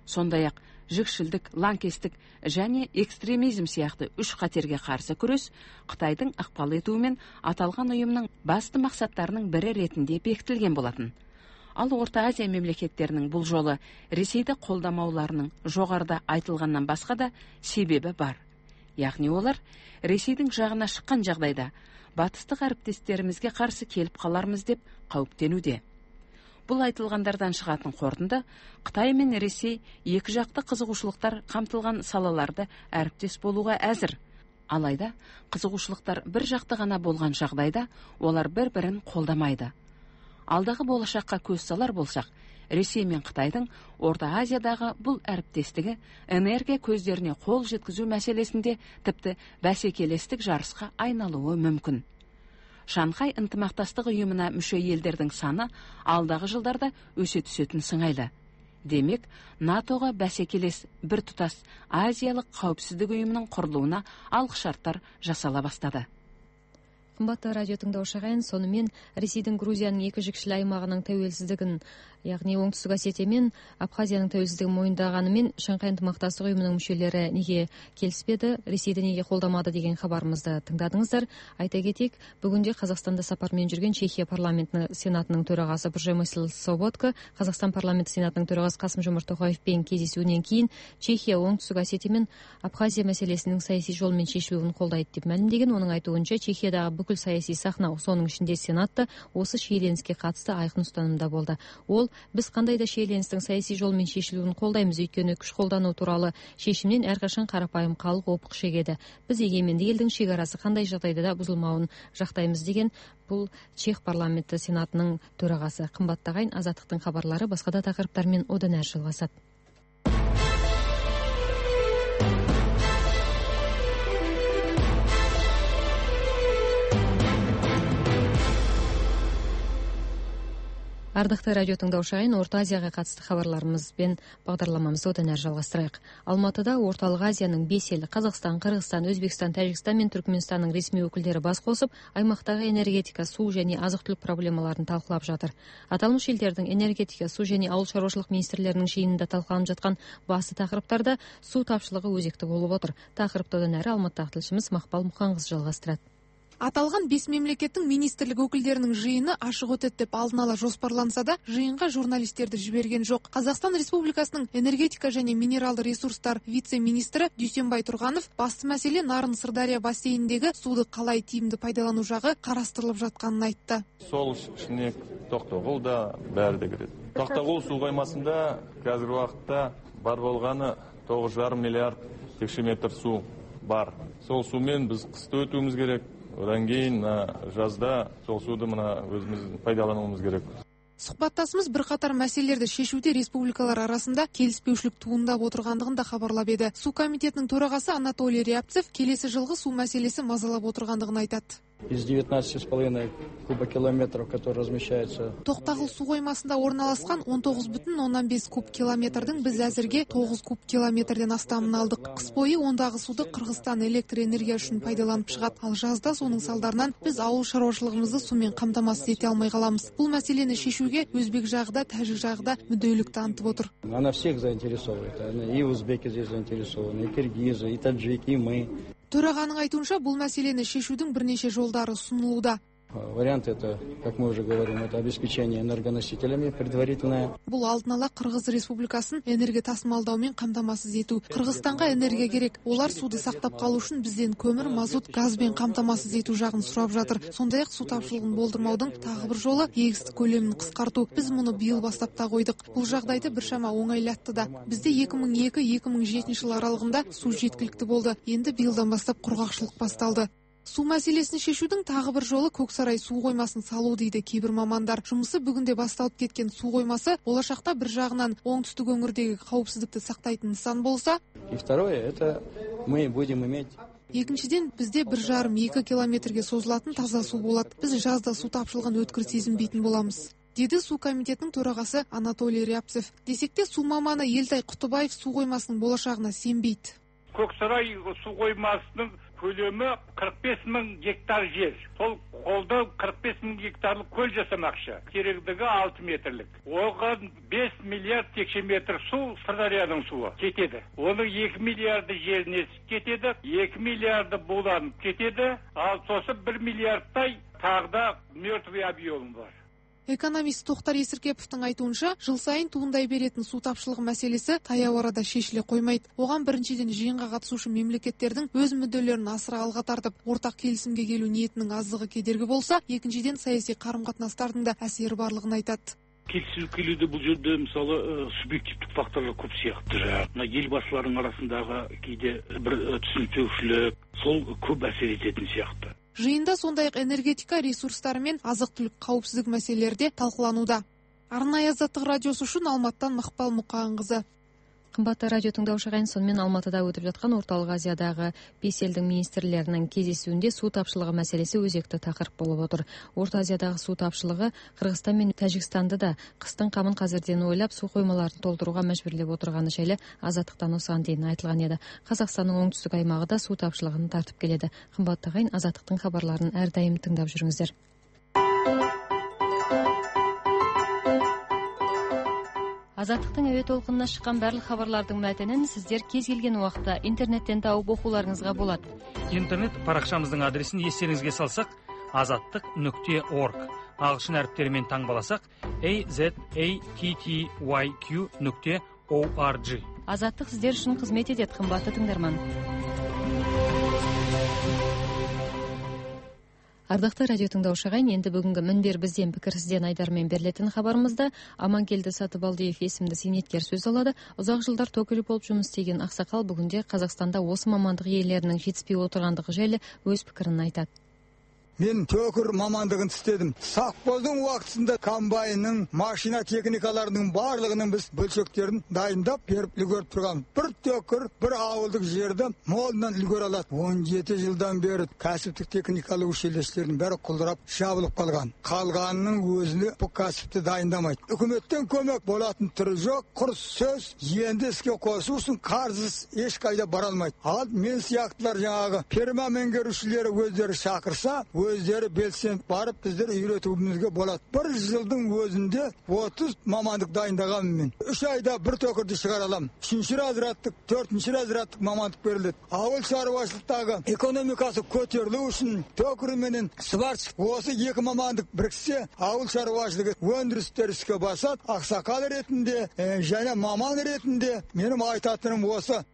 сондай-ақ жікшілдік, лаңкестік және экстремизм сияқты үш қатерге қарсы күрес Қытайдың ықпал етуімен аталған ұйымның басты мақсаттарының бірі ретінде бекітілген болатын. Ал Орта Азия мемлекеттерінің бұл жолы Ресейді қолдамауларының жоғарыда айтылғаннан басқа да себебі бар. Яғни олар Ресейдің жағына шыққан жағдайда батыстық әріптестерімізге қарсы келіп қалармыз деп қауіптенуде. Бұл айтылғандардан шығатын қорытынды Қытай мен Ресей екі жақты қызығушылықтар қамтылған салаларды әріптес болуға әзір. Алайда қызығушылықтар бір жақты ғана болған жағдайда олар бір-бірін қолдамайды. Алдағы болашаққа көз салар болсақ, Ресей мен Қытайдың Орта Азиядағы бұл әріптестігі энергия көздеріне қол жеткізу мәселесінде тіпті бәсекелестік жарысқа айналуы мүмкін. Шанхай ынтымақтастық ұйымына мүше елдердің саны алдағы жылдарда өсе түсетін сыңайлы. Демек, НАТОға бәсекелес бір тұтас Азиялық қауіпсіздік ұйымының құрылуына алғышарттар жасала бастады. Қымбатты радио тыңдаушы ағайын, сонымен Ресейдің Грузияның екі жікшіл аймағының тәуелсіздігін, яғни Оңтүстік Осетия мен Абхазияның тәуелсіздігін мойындағанымен Шанхай ынтымақтастық ұйымының мүшелері неге келіспеді, Ресейді неге қолдамады деген хабарымызды тыңдадыңыздар. Айта кетейік, бүгінде Қазақстанда сапармен жүрген Чехия парламенті сенатының төрағасы Бжемислав Соботка Қазақстан парламенті сенатының төрағасы Қасым-Жомарт Тоқаевпен кездесуінен кейін Чехия Оңтүстік Осетия мен Абхазия мәселесінің саяси жолмен шешілуін қолдайды деп мәлімдеген. Оның айтуынша, Чехиядағы бүкіл саяси сахна, соның ішінде Сенатта осы шиеленіске қатысты айқын ұстанымда болды. Ол, біз қандай да шиеленістің саяси жолмен шешілуін қолдаймыз, өйткені күш қолдану туралы шешімнен әрқашан қарапайым халық опық шегеді. Біз егеменді елдің шекарасы қандай жағдайда да бұзылмауын жақтаймыз деген бұл Чех парламенті сенатының төрағасы. Қымбатты ағайын, Азаттықтың хабарлары басқа да тақырыптармен одан әрі жалғасады. Ардақты радио тыңдаушы ағайын, Орта Азияға қатысты хабарларымызбен бағдарламамызды одан әрі жалғастырайық. Алматыда Орталық Азияның бес елі Қазақстан, Қырғызстан, Өзбекстан, Тәжікстан мен Түркменстанның ресми өкілдері бас қосып, аймақтағы энергетика, су және азық-түлік проблемаларын талқылап жатыр. Аталмыш елдердің энергетика, су және ауыл шаруашылық министрлерінің жиынында талқыланып жатқан басты тақырыптарда су тапшылығы өзекті болып отыр. Тақырыпты одан әрі Алматыдағы тілшіміз Мақпал Мұқанқызы жалғастырады. Аталған бес мемлекеттің министрлік өкілдерінің жиыны ашық өтеді деп алдын ала жоспарланса да, жиынға журналистерді жіберген жоқ. Қазақстан Республикасының энергетика және минералды ресурстар вице-министрі Дүйсенбай Тұрғанов басты мәселе Нарын Сырдария бассейніндегі суды қалай тиімді пайдалану жағы қарастырылып жатқанын айтты. Сол ішіне Тоқтоғұл да бәрі де кіреді. Тоқтоғұл су қоймасында қазіргі уақытта бар болғаны тоғыз жарым миллиард текше метр су бар. Сол сумен біз қысты өтуіміз керек. Одан кейін жазда сол суды мына өзіміз пайдалануымыз керек. Сұхбаттасымыз бірқатар мәселелерді шешуде республикалар арасында келіспеушілік туындап отырғандығын да хабарлап еді. Су комитетінің төрағасы Анатолий Рябцев келесі жылғы су мәселесі мазалап отырғандығын айтады. Из девятнадцати с половиной кубокилометров, которые размещаются. Тоқтағұл су қоймасында орналасқан он тоғыз бүтін оннан бес куб километрдің біз әзірге тоғыз куб километрден астамын алдық. Қыс бойы ондағы суды Қырғызстан электр энергия үшін пайдаланып шығады. Ал жазда соның салдарынан біз ауыл шаруашылығымызды сумен қамтамасыз ете алмай қаламыз. Бұл мәселені шешуге өзбек жағы да, тәжік жағы да мүдделілік танытып отыр. Она всех заинтересовывает. И узбеки здесь заинтересованы, и киргизы, и таджики, и мы. Төрағаның айтуынша бұл мәселені шешудің бірнеше жолдары ұсынылуда. Вариант это, как мы уже говорим, это обеспечение энергоносителями предварительное. Бұл алдын ала Қырғыз Республикасын энергия тасымалдаумен қамтамасыз ету. Қырғызстанға энергия керек. Олар суды сақтап қалу үшін бізден көмір, мазут, газбен қамтамасыз ету жағын сұрап жатыр. Сондай-ақ су тапшылығын болдырмаудың тағы бір жолы егістік көлемін қысқарту. Біз мұны биыл бастап та қойдық. Бұл жағдайды біршама оңайлатты да. Бізде екі мың екі - екі мың жетінші жыл аралығында су жеткілікті болды. Енді биылдан бастап құрғақшылық басталды. Су мәселесін шешудің тағы бір жолы Көксарай су қоймасын салу дейді кейбір мамандар. Жұмысы бүгінде басталып кеткен су қоймасы болашақта бір жағынан оңтүстік өңірдегі қауіпсіздікті сақтайтын нысан болса, и второе, это мы будем иметь. Екіншіден, бізде бір жарым екі километрге созылатын таза су болады. Біз жазда су тапшылығын өткір сезінбейтін боламыз, деді су комитетінің төрағасы Анатолий Рябцев. Десекте су маманы Елтай Құтыбаев су қоймасының болашағына сенбейді. Көксарай су қоймасының көлемі қырық бес мың гектар жер. Сол қолда қырық бес мың гектарлық көл жасамақшы. Тереңдігі алты метрлік. Оған бес миллиард текше метр су Сырдарияның суы кетеді. Оның екі миллиарды жеріне кетеді, екі миллиарды буланып кетеді, ал сосын бір миллиардтай тағда мертвый объем бар. Экономист Тоқтар Есіркеповтың айтуынша, жыл сайын туындай беретін су тапшылығы мәселесі таяу арада шешіле қоймайды. Оған біріншіден жиынға қатысушы мемлекеттердің өз мүдделерін асыра алға тартып, ортақ келісімге келу ниетінің аздығы кедергі болса, екіншіден саяси қарым-қатынастардың да әсері барлығын айтады. Келісіп келуде бұл жерде мысалы субъективтік факторлар көп сияқты. Мына елбасылардың арасындағы кейде бір түсінбеушілік, сол көп әсер ететін сияқты. Жиында сондай-ақ энергетика ресурстары мен азық-түлік қауіпсіздік мәселелері де талқылануда. Арнайы Азаттық радиосы үшін Алматыдан Мақпал Мұқанқызы. Қымбатты радио тыңдаушы ағайын, сонымен Алматыда өтіп жатқан Орталық Азиядағы бес елдің министрлерінің кездесуінде су тапшылығы мәселесі өзекті тақырып болып отыр. Орта Азиядағы су тапшылығы Қырғызстан мен Тәжікстанды да қыстың қамын қазірден ойлап су қоймаларын толтыруға мәжбүрлеп отырғаны жайлы Азаттықтан осыған дейін айтылған еді. Қазақстанның оңтүстік аймағы да су тапшылығын тартып келеді. Қымбатты ағайын, Азаттықтың хабарларын әрдайым тыңдап жүріңіздер. Азаттықтың әуе толқынына шыққан барлық хабарлардың мәтінін сіздер кез келген уақытта интернеттен тауып оқуларыңызға болады. Интернет парақшамыздың адресін естеріңізге салсақ, азаттық нүкте орг. Ағылшын әріптерімен таңбаласақ, a z a t t y q нүкте org. Азаттық сіздер үшін қызмет етеді, қымбатты тыңдарман. Ардақты радио тыңдаушы ағайын, енді бүгінгі мінбер бізден пікір сізден айдармен берілетін хабарымызда Аманкелді Сатыбалдиев есімді зейнеткер сөз алады. Ұзақ жылдар токарь болып жұмыс істеген ақсақал бүгінде Қазақстанда осы мамандық иелерінің жетіспей отырғандығы жайлы өз пікірін айтады. Мен токарь мамандығын істедім. Сақпоздың уақытысында комбайнның, машина техникаларының барлығының біз бөлшектерін дайындап беріп үлгеріп тұрған. Бір токарь бір ауылдық жерді молынан үлгер алады. он жеті жылдан бері кәсіптік техникалық училищелердің бәрі құлдырап жабылып қалған. Қалғанның өзіне бұл кәсіпті дайындамайды. Үкіметтен көмек болатын түрі жоқ, құр сөз, енді іске қосу үшін қаржысыз ешқайда бара алмайды. Ал мен сияқтылар жаңағы ферма меңгерушілері өздері шақырса, өздері белсеніп барып біздер үйретуімізге болады. Бір жылдың өзінде отыз мамандық дайындағанмын мен. Үш айда бір токарьді шығара аламын. Үшінші разрядтық, төртінші разрядтық мамандық беріледі. Ауыл шаруашылықтағы экономикасы көтерілу үшін токарь менен сварщик осы екі мамандық біріксе, ауыл шаруашылығы өндірістер іске басады. Ақсақал ретінде және маман ретінде менің айтатыным осы.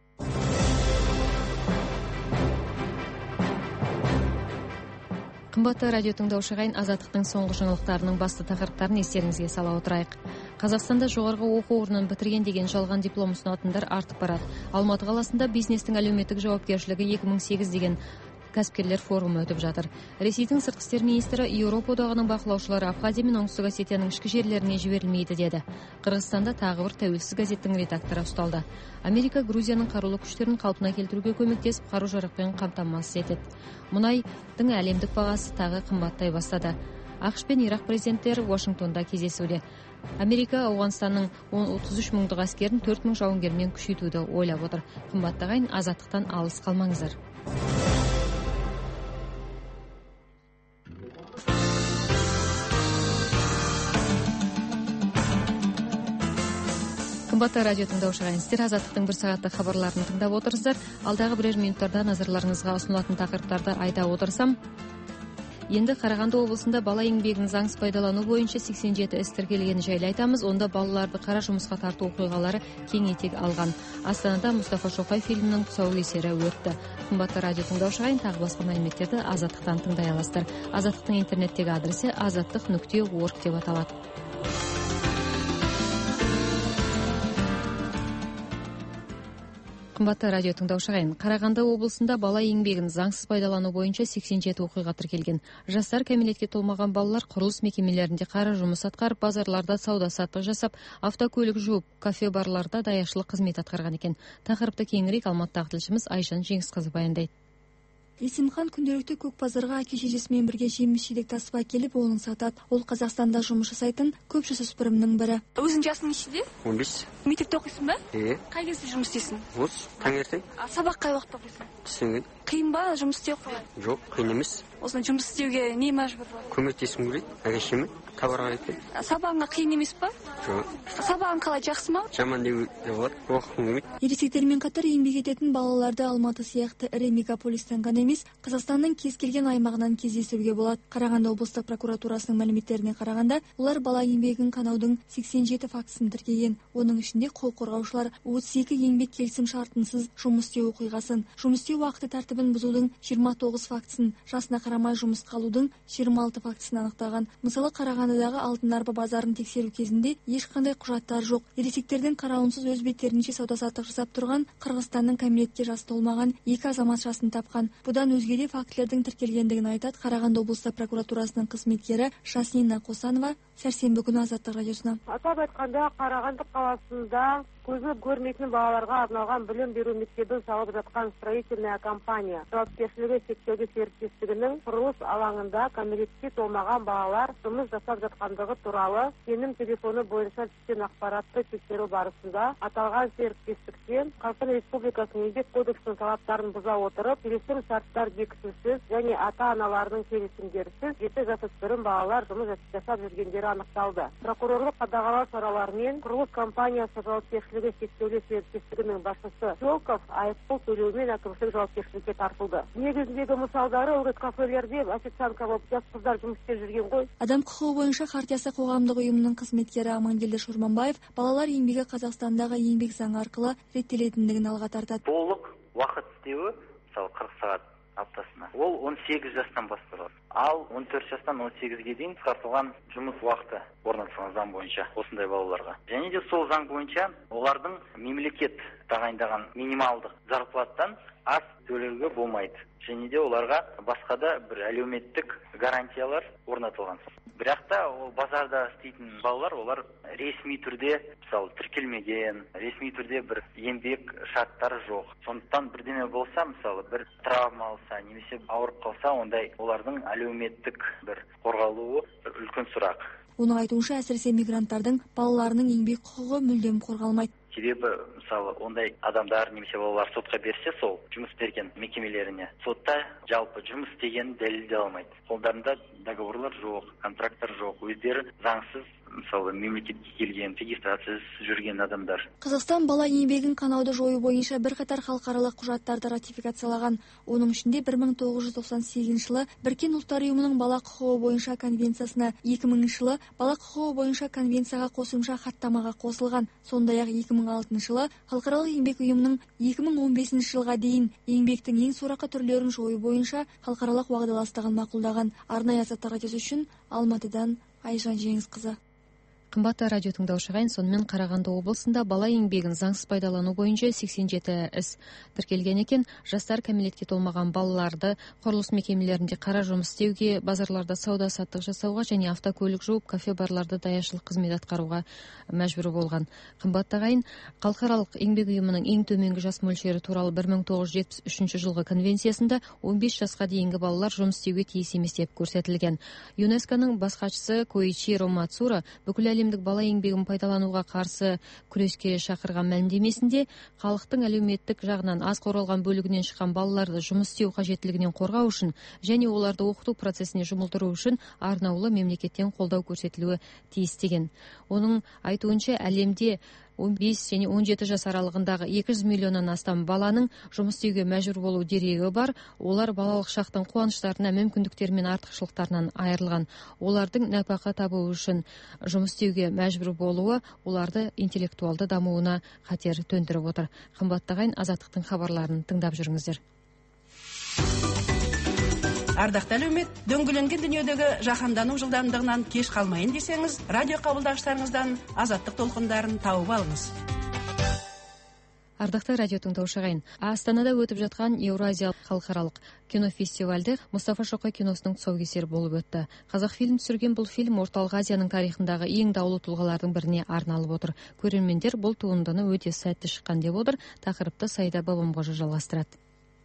Қымбатты радио тыңдаушы ағайын, Азаттықтың соңғы жаңалықтарының басты тақырыптарын естеріңізге сала отырайық. Қазақстанда жоғарғы оқу орнын бітірген деген жалған диплом ұсынатындар артып барады. Алматы қаласында бизнестің әлеуметтік жауапкершілігі екі мың сегіз деген кәсіпкерлер форумы өтіп жатыр. Ресейдің сыртқы істер министрі Еуропа одағының бақылаушылары Абхазия мен Оңтүстік Осетияның ішкі жерлеріне жіберілмейді деді. Қырғызстанда тағы бір тәуелсіз газеттің редакторы ұсталды. Америка Грузияның қарулы күштерін қалпына келтіруге көмектесіп, қару-жарақпен қамтамасыз етеді. Мұнайдың әлемдік бағасы тағы қымбаттай бастады. ақш пен Ирақ президенттері Вашингтонда кездесуде. Америка Ауғанстанның отыз үш мыңдық әскерін төрт мың жауынгермен күшейтуді ойлап отыр. Қымбатты ағайын, Азаттықтан алыс қалмаңыздар. Қымбатты радио тыңдаушы ағайын, сіздер Азаттықтың бір сағаттық хабарларын тыңдап отырсыздар. Алдағы бірер минуттарда назарларыңызға ұсынылатын тақырыптарды айта отырсам, енді Қарағанды облысында бала еңбегін заңсыз пайдалану бойынша сексен жеті іс тіркелгені жайлы айтамыз. Онда балаларды қара жұмысқа тарту оқиғалары кең етек алған. Астанада Мұстафа Шоқай фильмінің тұсаукесері өтті. Қымбатты радио тыңдаушы ағайын, тағы басқа мәліметтерді Азаттықтан тыңдай аласыздар. Азаттықтың интернеттегі адресі азаттық нүкте орг деп аталады. Қымбатты радио тыңдаушы ағайын, Қарағанды облысында бала еңбегін заңсыз пайдалану бойынша сексен жеті оқиға тіркелген. Жастар кәмелетке толмаған балалар құрылыс мекемелерінде қара жұмыс атқарып, базарларда сауда-саттық жасап, автокөлік жуып, кафе-барларда даяшылық қызмет атқарған екен. Тақырыпты кеңірек Алматыдағы тілшіміз Айжан Жеңісқызы баяндайды. Есімхан күнделікті көк базарға әке-шешесімен бірге жеміс-жидек тасып әкеліп, оның сатады. Ол Қазақстанда жұмыс жасайтын көп жасөспірімнің бірі. Өзің жасың нешеде? он бес. Мектепте оқисың ба? Иә. Қай кезде жұмыс істейсің? Осы таңертең. А сабақ қай уақытта оқисың? Түсінген қиын ба жұмыс істеу? Жоқ, қиын емес. Осыны жұмыс істеуге не мәжбүр? Көмектескім келеді, әкешеме хабарға айтып. Сабағыңа қиын емес па? Жоқ. Сабағың қалай, жақсы ма? Жаман деуге болады, оқығым келмейді. Ересектермен қатар еңбек ететін балаларды Алматы сияқты ірі мегаполистен ғана емес, Қазақстанның кез келген аймағынан кездестіруге болады. Қарағанды облыстық прокуратурасының мәліметтеріне қарағанда, олар бала еңбегін қанаудың сексен жеті фактісін тіркеген. Оның ішінде құқық қорғаушылар отыз екі еңбек келісім шартынсыз жұмыс істеу оқиғасын, жұмыс істеу уақыты тәртібін бұзудың жиырма тоғыз фактісін, жасына қарамай жұмысқа алудың жиырма алты фактісін анықтаған. Мысалы, Қарағандыдағы Алтын арба базарын тексеру кезінде ешқандай құжаттар жоқ. Ересектердің қарауынсыз өз беттерінше сауда-саттық жасап тұрған Қырғызстанның кәмелетке жасы толмаған екі азаматшасын тапқан. Бұдан өзге де фактілердің тіркелгендігін айтады Қарағанды облыстық прокуратурасының қызметкері Жаснина Қосанова сәрсенбі күні Азаттық радиосына. Атап айтқанда, Қарағанды қаласында көзі көрмейтін балаларға арналған білім беру мектебін салып жатқан строительная компания жауапкершілігі шектеулі серіктестігінің құрылыс алаңында кәмелетке толмаған балалар жұмыс жасап жатқандығы туралы сенім телефоны бойынша түскен ақпаратты тексеру барысында аталған серіктестіктен Қазақстан Республикасының еңбек кодексінің талаптарын бұза отырып, келісім шарттар бекітусіз және ата-аналарының келісімдерсіз жеті жасөспірім балалар жұмыс жасап жүргендері анықталды. Прокурорлық қадағалау шараларымен құрылыс компаниясы жауапкершілігі шектеулі серіктестігінің басшысы Жолков айыппұл төлеумен әкімшілік жауапкершілікке тартылды. Негізіндегі мысалдары ылғи кафелерде официантка болып жас қыздар жұмыс істеп жүрген ғой. Адам құқығы бойынша хартиясы қоғамдық ұйымының қызметкері Амангелді Шурманбаев балалар еңбегі Қазақстандағы еңбек заңы арқылы реттелетіндігін алға тартады. Толық уақыт істеуі, мысалы қырық сағат аптасына, ол он сегіз жастан басталады. Ал он төрт жастан он сегізге дейін қысқартылған жұмыс уақыты орнатылған заң бойынша осындай балаларға. Және де сол заң бойынша олардың мемлекет тағайындаған минималдық зарплаттан аз төлеуге болмайды. Және де оларға басқа да бір әлеуметтік гарантиялар орнатылған. Бірақ та ол базарда істейтін балалар, олар ресми түрде, мысалы, тіркелмеген, ресми түрде бір еңбек шарттары жоқ. Сондықтан бірдеме болса, мысалы, бір травма алса, немесе ауырып қалса, ондай олардың әлеуметтік бір қорғалуы үлкен сұрақ. Оның айтуынша, әсіресе мигранттардың балаларының еңбек құқығы мүлдем қорғалмайды. Себебі, мысалы, ондай адамдар немесе балалар сотқа берсе, сол жұмыс берген мекемелеріне сотта жалпы жұмыс істегенін дәлелдей алмайды. Қолдарында договорлар жоқ, контракттар жоқ, өздері заңсыз, мысалы, мемлекетке келген, регистрациясыз жүрген адамдар. Қазақстан бала еңбегін қанауды жою бойынша бірқатар халықаралық құжаттарды ратификациялаған. Оның ішінде бір мың тоғыз жүз тоқсан сегізінші жылы Біріккен ұлттар ұйымының бала құқығы бойынша конвенциясына, екі мыңыншы жылы бала құқығы бойынша конвенцияға қосымша хаттамаға қосылған. Сондай-ақ екі мың алтыншы жылы халықаралық еңбек ұйымының екі мың он бесінші жылға дейін еңбектің ең сорақы түрлерін жою бойынша халықаралық уағдаластығын мақұлдаған. Арнайы Азаттық радиосы үшін Алматыдан Айжан Жеңісқызы. Қымбатты радио тыңдаушы ағайын, сонымен Қарағанды облысында бала еңбегін заңсыз пайдалану бойынша сексен жеті іс тіркелген екен. Жастар кәмелетке толмаған балаларды құрылыс мекемелерінде қара жұмыс істеуге, базарларда сауда-саттық жасауға және автокөлік жуып, кафе-барларда даяшылық қызмет атқаруға мәжбүр болған. Қымбатты ағайын, халықаралық еңбек ұйымының ең төменгі жас мөлшері туралы бір мың тоғыз жүз жетпіс үшінші жылғы конвенциясында он бес жасқа дейінгі балалар жұмыс істеуге тиіс емес деп көрсетілген. ЮНЕСКО-ның бас хатшысы Коичиро Мацура бүкіл әлемдік бала еңбегін пайдалануға қарсы күреске шақырған мәлімдемесінде халықтың әлеуметтік жағынан аз қорғалған бөлігінен шыққан балаларды жұмыс істеу қажеттілігінен қорғау үшін және оларды оқыту процесіне жұмылдыру үшін арнаулы мемлекеттен қолдау көрсетілуі тиіс деген. Оның айтуынша әлемде он бес және он жеті жас аралығындағы екі жүз миллионнан астам баланың жұмыс істеуге мәжбүр болу дерегі бар. Олар балалық шақтың қуаныштарына, мүмкіндіктері мен артықшылықтарынан айырылған. Олардың нәпақа табуы үшін жұмыс істеуге мәжбүр болуы оларды интеллектуалды дамуына қатер төндіріп отыр. Қымбатты ағайын, Азаттықтың хабарларын тыңдап жүріңіздер. Ардақты әлеумет, дөңгеленген дүниедегі жаһандану жылдамдығынан кеш қалмайын десеңіз, радио қабылдағыштарыңыздан Азаттық толқындарын тауып алыңыз. Ардақты радио тыңдаушы ағайын, Астанада өтіп жатқан Еуразия халықаралық кинофестивальде Мұстафа Шоқай киносының тұсаукесері болып өтті. Қазақфильм түсірген бұл фильм орталық Азияның тарихындағы ең даулы тұлғалардың біріне арналып отыр. Көрермендер бұл туындыны өте сәтті шыққан деп отыр. Тақырыпты Сайда Бабамқожа жалғастырады.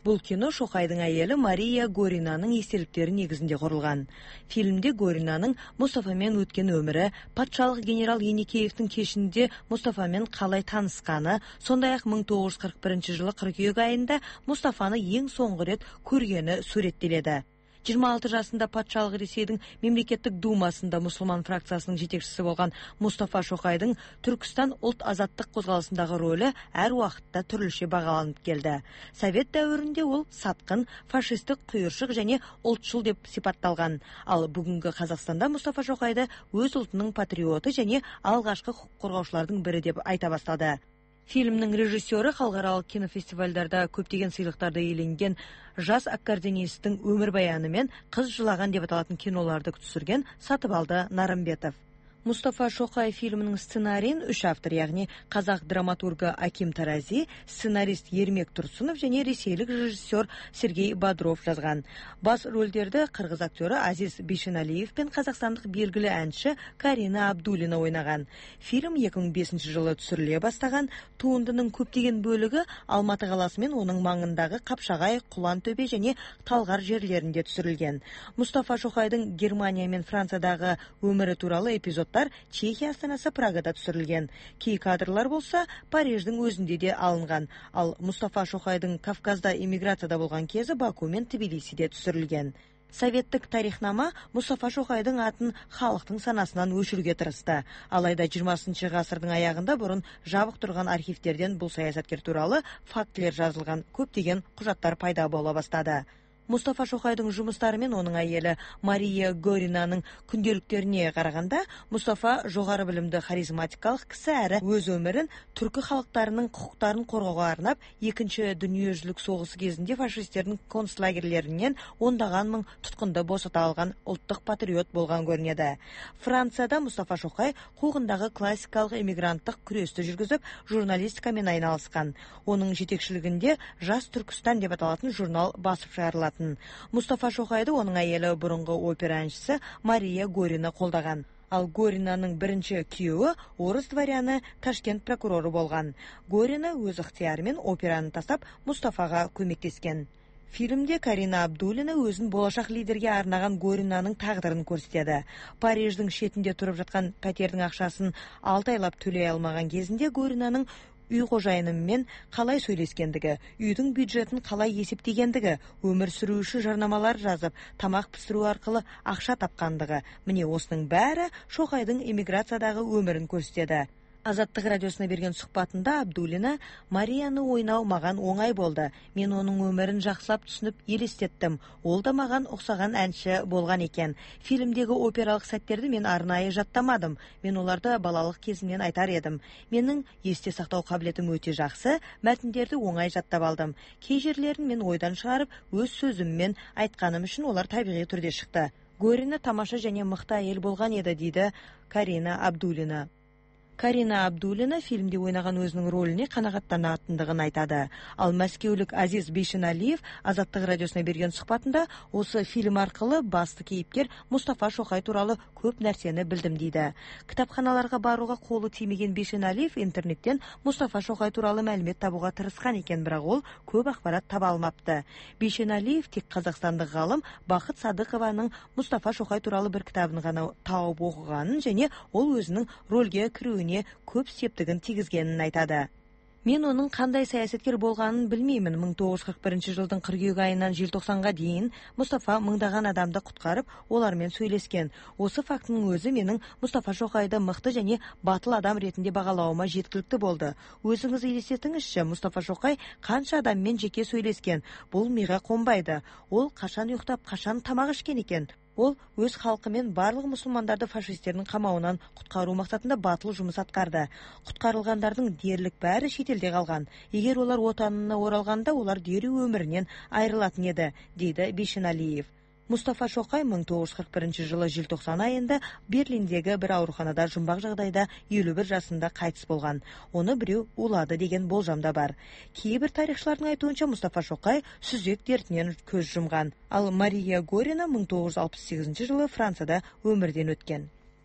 Бұл кино Шоқайдың әйелі Мария Горинаның естеліктері негізінде құрылған. Фильмде Горинаның Мұстафамен өткен өмірі, патшалық генерал Еникеевтің кешінде Мұстафамен қалай танысқаны, сондай-ақ мың тоғыз жүз қырық бірінші жылы қыркүйек айында Мұстафаны ең соңғы рет көргені суреттеледі. жиырма алты жасында патшалық Ресейдің мемлекеттік думасында мұсылман фракциясының жетекшісі болған Мұстафа Шоқайдың Түркістан ұлт азаттық қозғалысындағы рөлі әр уақытта түрліше бағаланып келді. Совет дәуірінде ол сатқын, фашистік, құйыршық және ұлтшыл деп сипатталған. Ал бүгінгі Қазақстанда Мұстафа Шоқайды өз ұлтының патриоты және алғашқы құқық қорғаушылардың бірі деп айта бастады. Фильмнің режиссері халықаралық кинофестивальдарда көптеген сыйлықтарды иеленген жас аккордеонисттің өмірбаяны мен қыз жылаған деп аталатын киноларды түсірген Сатыбалды Нарымбетов. Мұстафа Шоқай фильмінің сценарийін үш автор, яғни қазақ драматургы Аким Тарази, сценарист Ермек Тұрсынов және ресейлік режиссер Сергей Бодров жазған. Бас рөлдерді қырғыз актері Азиз Бейшеналиев пен қазақстандық белгілі әнші Карина Абдулина ойнаған. Фильм екі мың бесінші жылы түсіріле бастаған. Туындының көптеген бөлігі Алматы қаласы мен оның маңындағы Қапшағай, Құлантөбе және Талғар жерлерінде түсірілген. Мұстафа Шоқайдың Германия мен Франциядағы өмірі туралы эпизод Чехия астанасы Прагада түсірілген. Кей кадрлар болса Париждің өзінде де алынған. Ал Мұстафа Шоқайдың Кавказда эмиграцияда болған кезі Баку мен Тбилисиде түсірілген. Советтік тарихнама Мұстафа Шоқайдың атын халықтың санасынан өшіруге тырысты. Алайда жиырмасыншы ғасырдың аяғында бұрын жабық тұрған архивтерден бұл саясаткер туралы фактілер жазылған көптеген құжаттар пайда бола бастады. Мұстафа Шоқайдың жұмыстары мен оның әйелі Мария Горинаның күнделіктеріне қарағанда, Мұстафа жоғары білімді харизматикалық кісі әрі өз өмірін түркі халықтарының құқықтарын қорғауға арнап, екінші дүниежүзілік соғысы кезінде фашистердің концлагерлерінен ондаған мың тұтқынды босата алған ұлттық патриот болған көрінеді. Францияда Мұстафа Шоқай қуғындағы классикалық эмигранттық күресті жүргізіп, журналистикамен айналысқан. Оның жетекшілігінде Жас Түркістан деп аталатын журнал басып шығарылады. Мұстафа Шоқайды оның әйелі бұрынғы опера әншісі Мария Горина қолдаған. Ал Горинаның бірінші күйеуі орыс дворяны Ташкент прокуроры болған. Горина өз ықтиярымен операны тастап Мұстафаға көмектескен. Фильмде Карина Абдулина өзін болашақ лидерге арнаған Горинаның тағдырын көрсетеді. Париждің шетінде тұрып жатқан пәтердің ақшасын алты айлап төлей алмаған кезінде Горинаның үй қожайынымен қалай сөйлескендігі, үйдің бюджетін қалай есептегендігі, өмір сүру үшін жарнамалар жазып, тамақ пісіру арқылы ақша тапқандығы. Міне осының бәрі Шоқайдың эмиграциядағы өмірін көрсетеді. Азаттық радиосына берген сұхбатында Абдулина: Марияны ойнау маған оңай болды. Мен оның өмірін жақсылап түсініп елестеттім. Ол да маған ұқсаған әнші болған екен. Фильмдегі опералық сәттерді мен арнайы жаттамадым. Мен оларды балалық кезімнен айтар едім. Менің есте сақтау қабілетім өте жақсы, мәтіндерді оңай жаттап алдым. Кей жерлерін мен ойдан шығарып, өз сөзіммен айтқаным үшін олар табиғи түрде шықты. Горина тамаша және мықты әйел болған еді, дейді Карина Абдулина. Карина Абдулина фильмде ойнаған өзінің рөліне қанағаттанатындығын айтады. Ал мәскеулік Азиз Бейшеналиев Азаттық радиосына берген сұхбатында осы фильм арқылы басты кейіпкер Мұстафа Шоқай туралы көп нәрсені білдім дейді. Кітапханаларға баруға қолы тимеген Бейшеналиев интернеттен Мұстафа Шоқай туралы мәлімет табуға тырысқан екен, бірақ ол көп ақпарат таба алмапты. Бейшеналиев тек қазақстандық ғалым Бақыт Садықованың Мұстафа Шоқай туралы бір кітабын ғана тауып оқығанын және ол өзінің рөлге кіруіне көп септігін тигізгенін айтады. Мен оның қандай саясаткер болғанын білмеймін. мың тоғыз жүз қырық бірінші жылдың қыркүйек айынан желтоқсанға дейін Мұстафа мыңдаған адамды құтқарып, олармен сөйлескен. Осы фактінің өзі менің Мұстафа Шоқайды мықты және батыл адам ретінде бағалауыма жеткілікті болды. Өзіңіз елестетіңізші, Мұстафа Шоқай қанша адаммен жеке сөйлескен. Бұл миға қонбайды. Ол қашан ұйықтап, қашан тамақ ішкен екен. Ол өз халқы мен барлық мұсылмандарды фашистердің қамауынан құтқару мақсатында батыл жұмыс атқарды. Құтқарылғандардың дерлік бәрі шетелде қалған. Егер олар отанына оралғанда, олар дереу өмірінен айырылатын еді, дейді Бейшеналиев. Мұстафа Шоқай мың тоғыз жүз қырық бірінші жылы желтоқсан айында Берлиндегі бір ауруханада жұмбақ жағдайда елу бір жасында қайтыс болған. Оны біреу улады деген болжамда бар. Кейбір тарихшылардың айтуынша Мұстафа Шоқай сүзек дертінен көз жұмған. Ал Мария Горина мың тоғыз жүз алпыс сегізінші жылы Францияда өмірден өткен.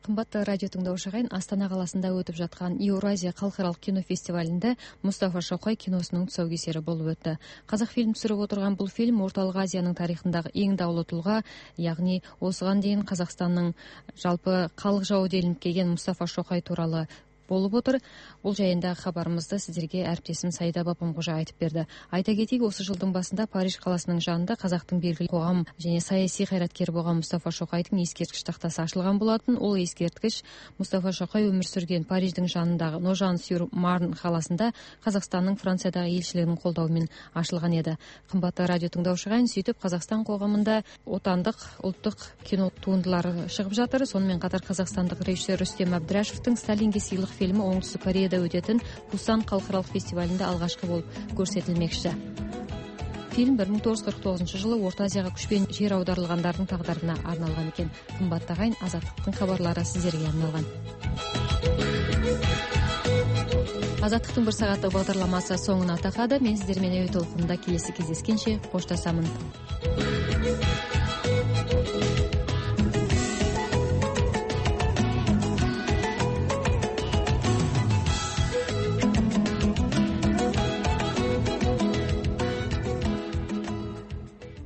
Кымбатты радио тыңдаушы ағайын, Астана қаласында өтіп жатқан Еуразия халықаралық кино фестивалінде Мұстафа Шоқай киносының тұсаукесері болып өтті. Қазақфильм түсіріп отырған бұл фильм орталық Азияның тарихындағы ең даулы тұлға, яғни осыған дейін Қазақстанның жалпы халық жауы делініп келген Мұстафа Шоқай туралы болып отыр. Бұл жайындағы хабарымызды сіздерге әріптесім Саида Бапамқожа айтып берді. Айта кетейік, осы жылдың басында Париж қаласының жанында қазақтың белгілі қоғам және саяси қайраткері болған Мұстафа Шоқайдың ескерткіш тақтасы ашылған болатын. Ол ескерткіш Мұстафа Шоқай өмір сүрген Париждің жанындағы Ножан-сюр-Марн қаласында Қазақстанның Франциядағы елшілігінің қолдауымен ашылған еді. Қымбатты радио тыңдаушыға, сөйтіп Қазақстан қоғамында отандық, ұлттық кино туындылары шығып жатыр. Сонымен қатар қазақстандық режиссер Рүстем Әбдірашевтың Сталинге сыйлық фильмі Оңтүстік Кореяда өтетін Пусан халықаралық фестивалінде алғашқы болып көрсетілмекші. Фильм бір мың тоғыз жүз қырық тоғызыншы жылы Орта Азияға күшпен жер аударылғандардың тағдырына арналған екен. Қымбатты ағайын, Азаттықтың хабарлары сіздерге арналған. Азаттықтың бір сағаттық бағдарламасы соңына тақады. Мен сіздермен әуе толқынында келесі кездескенше қоштасамын.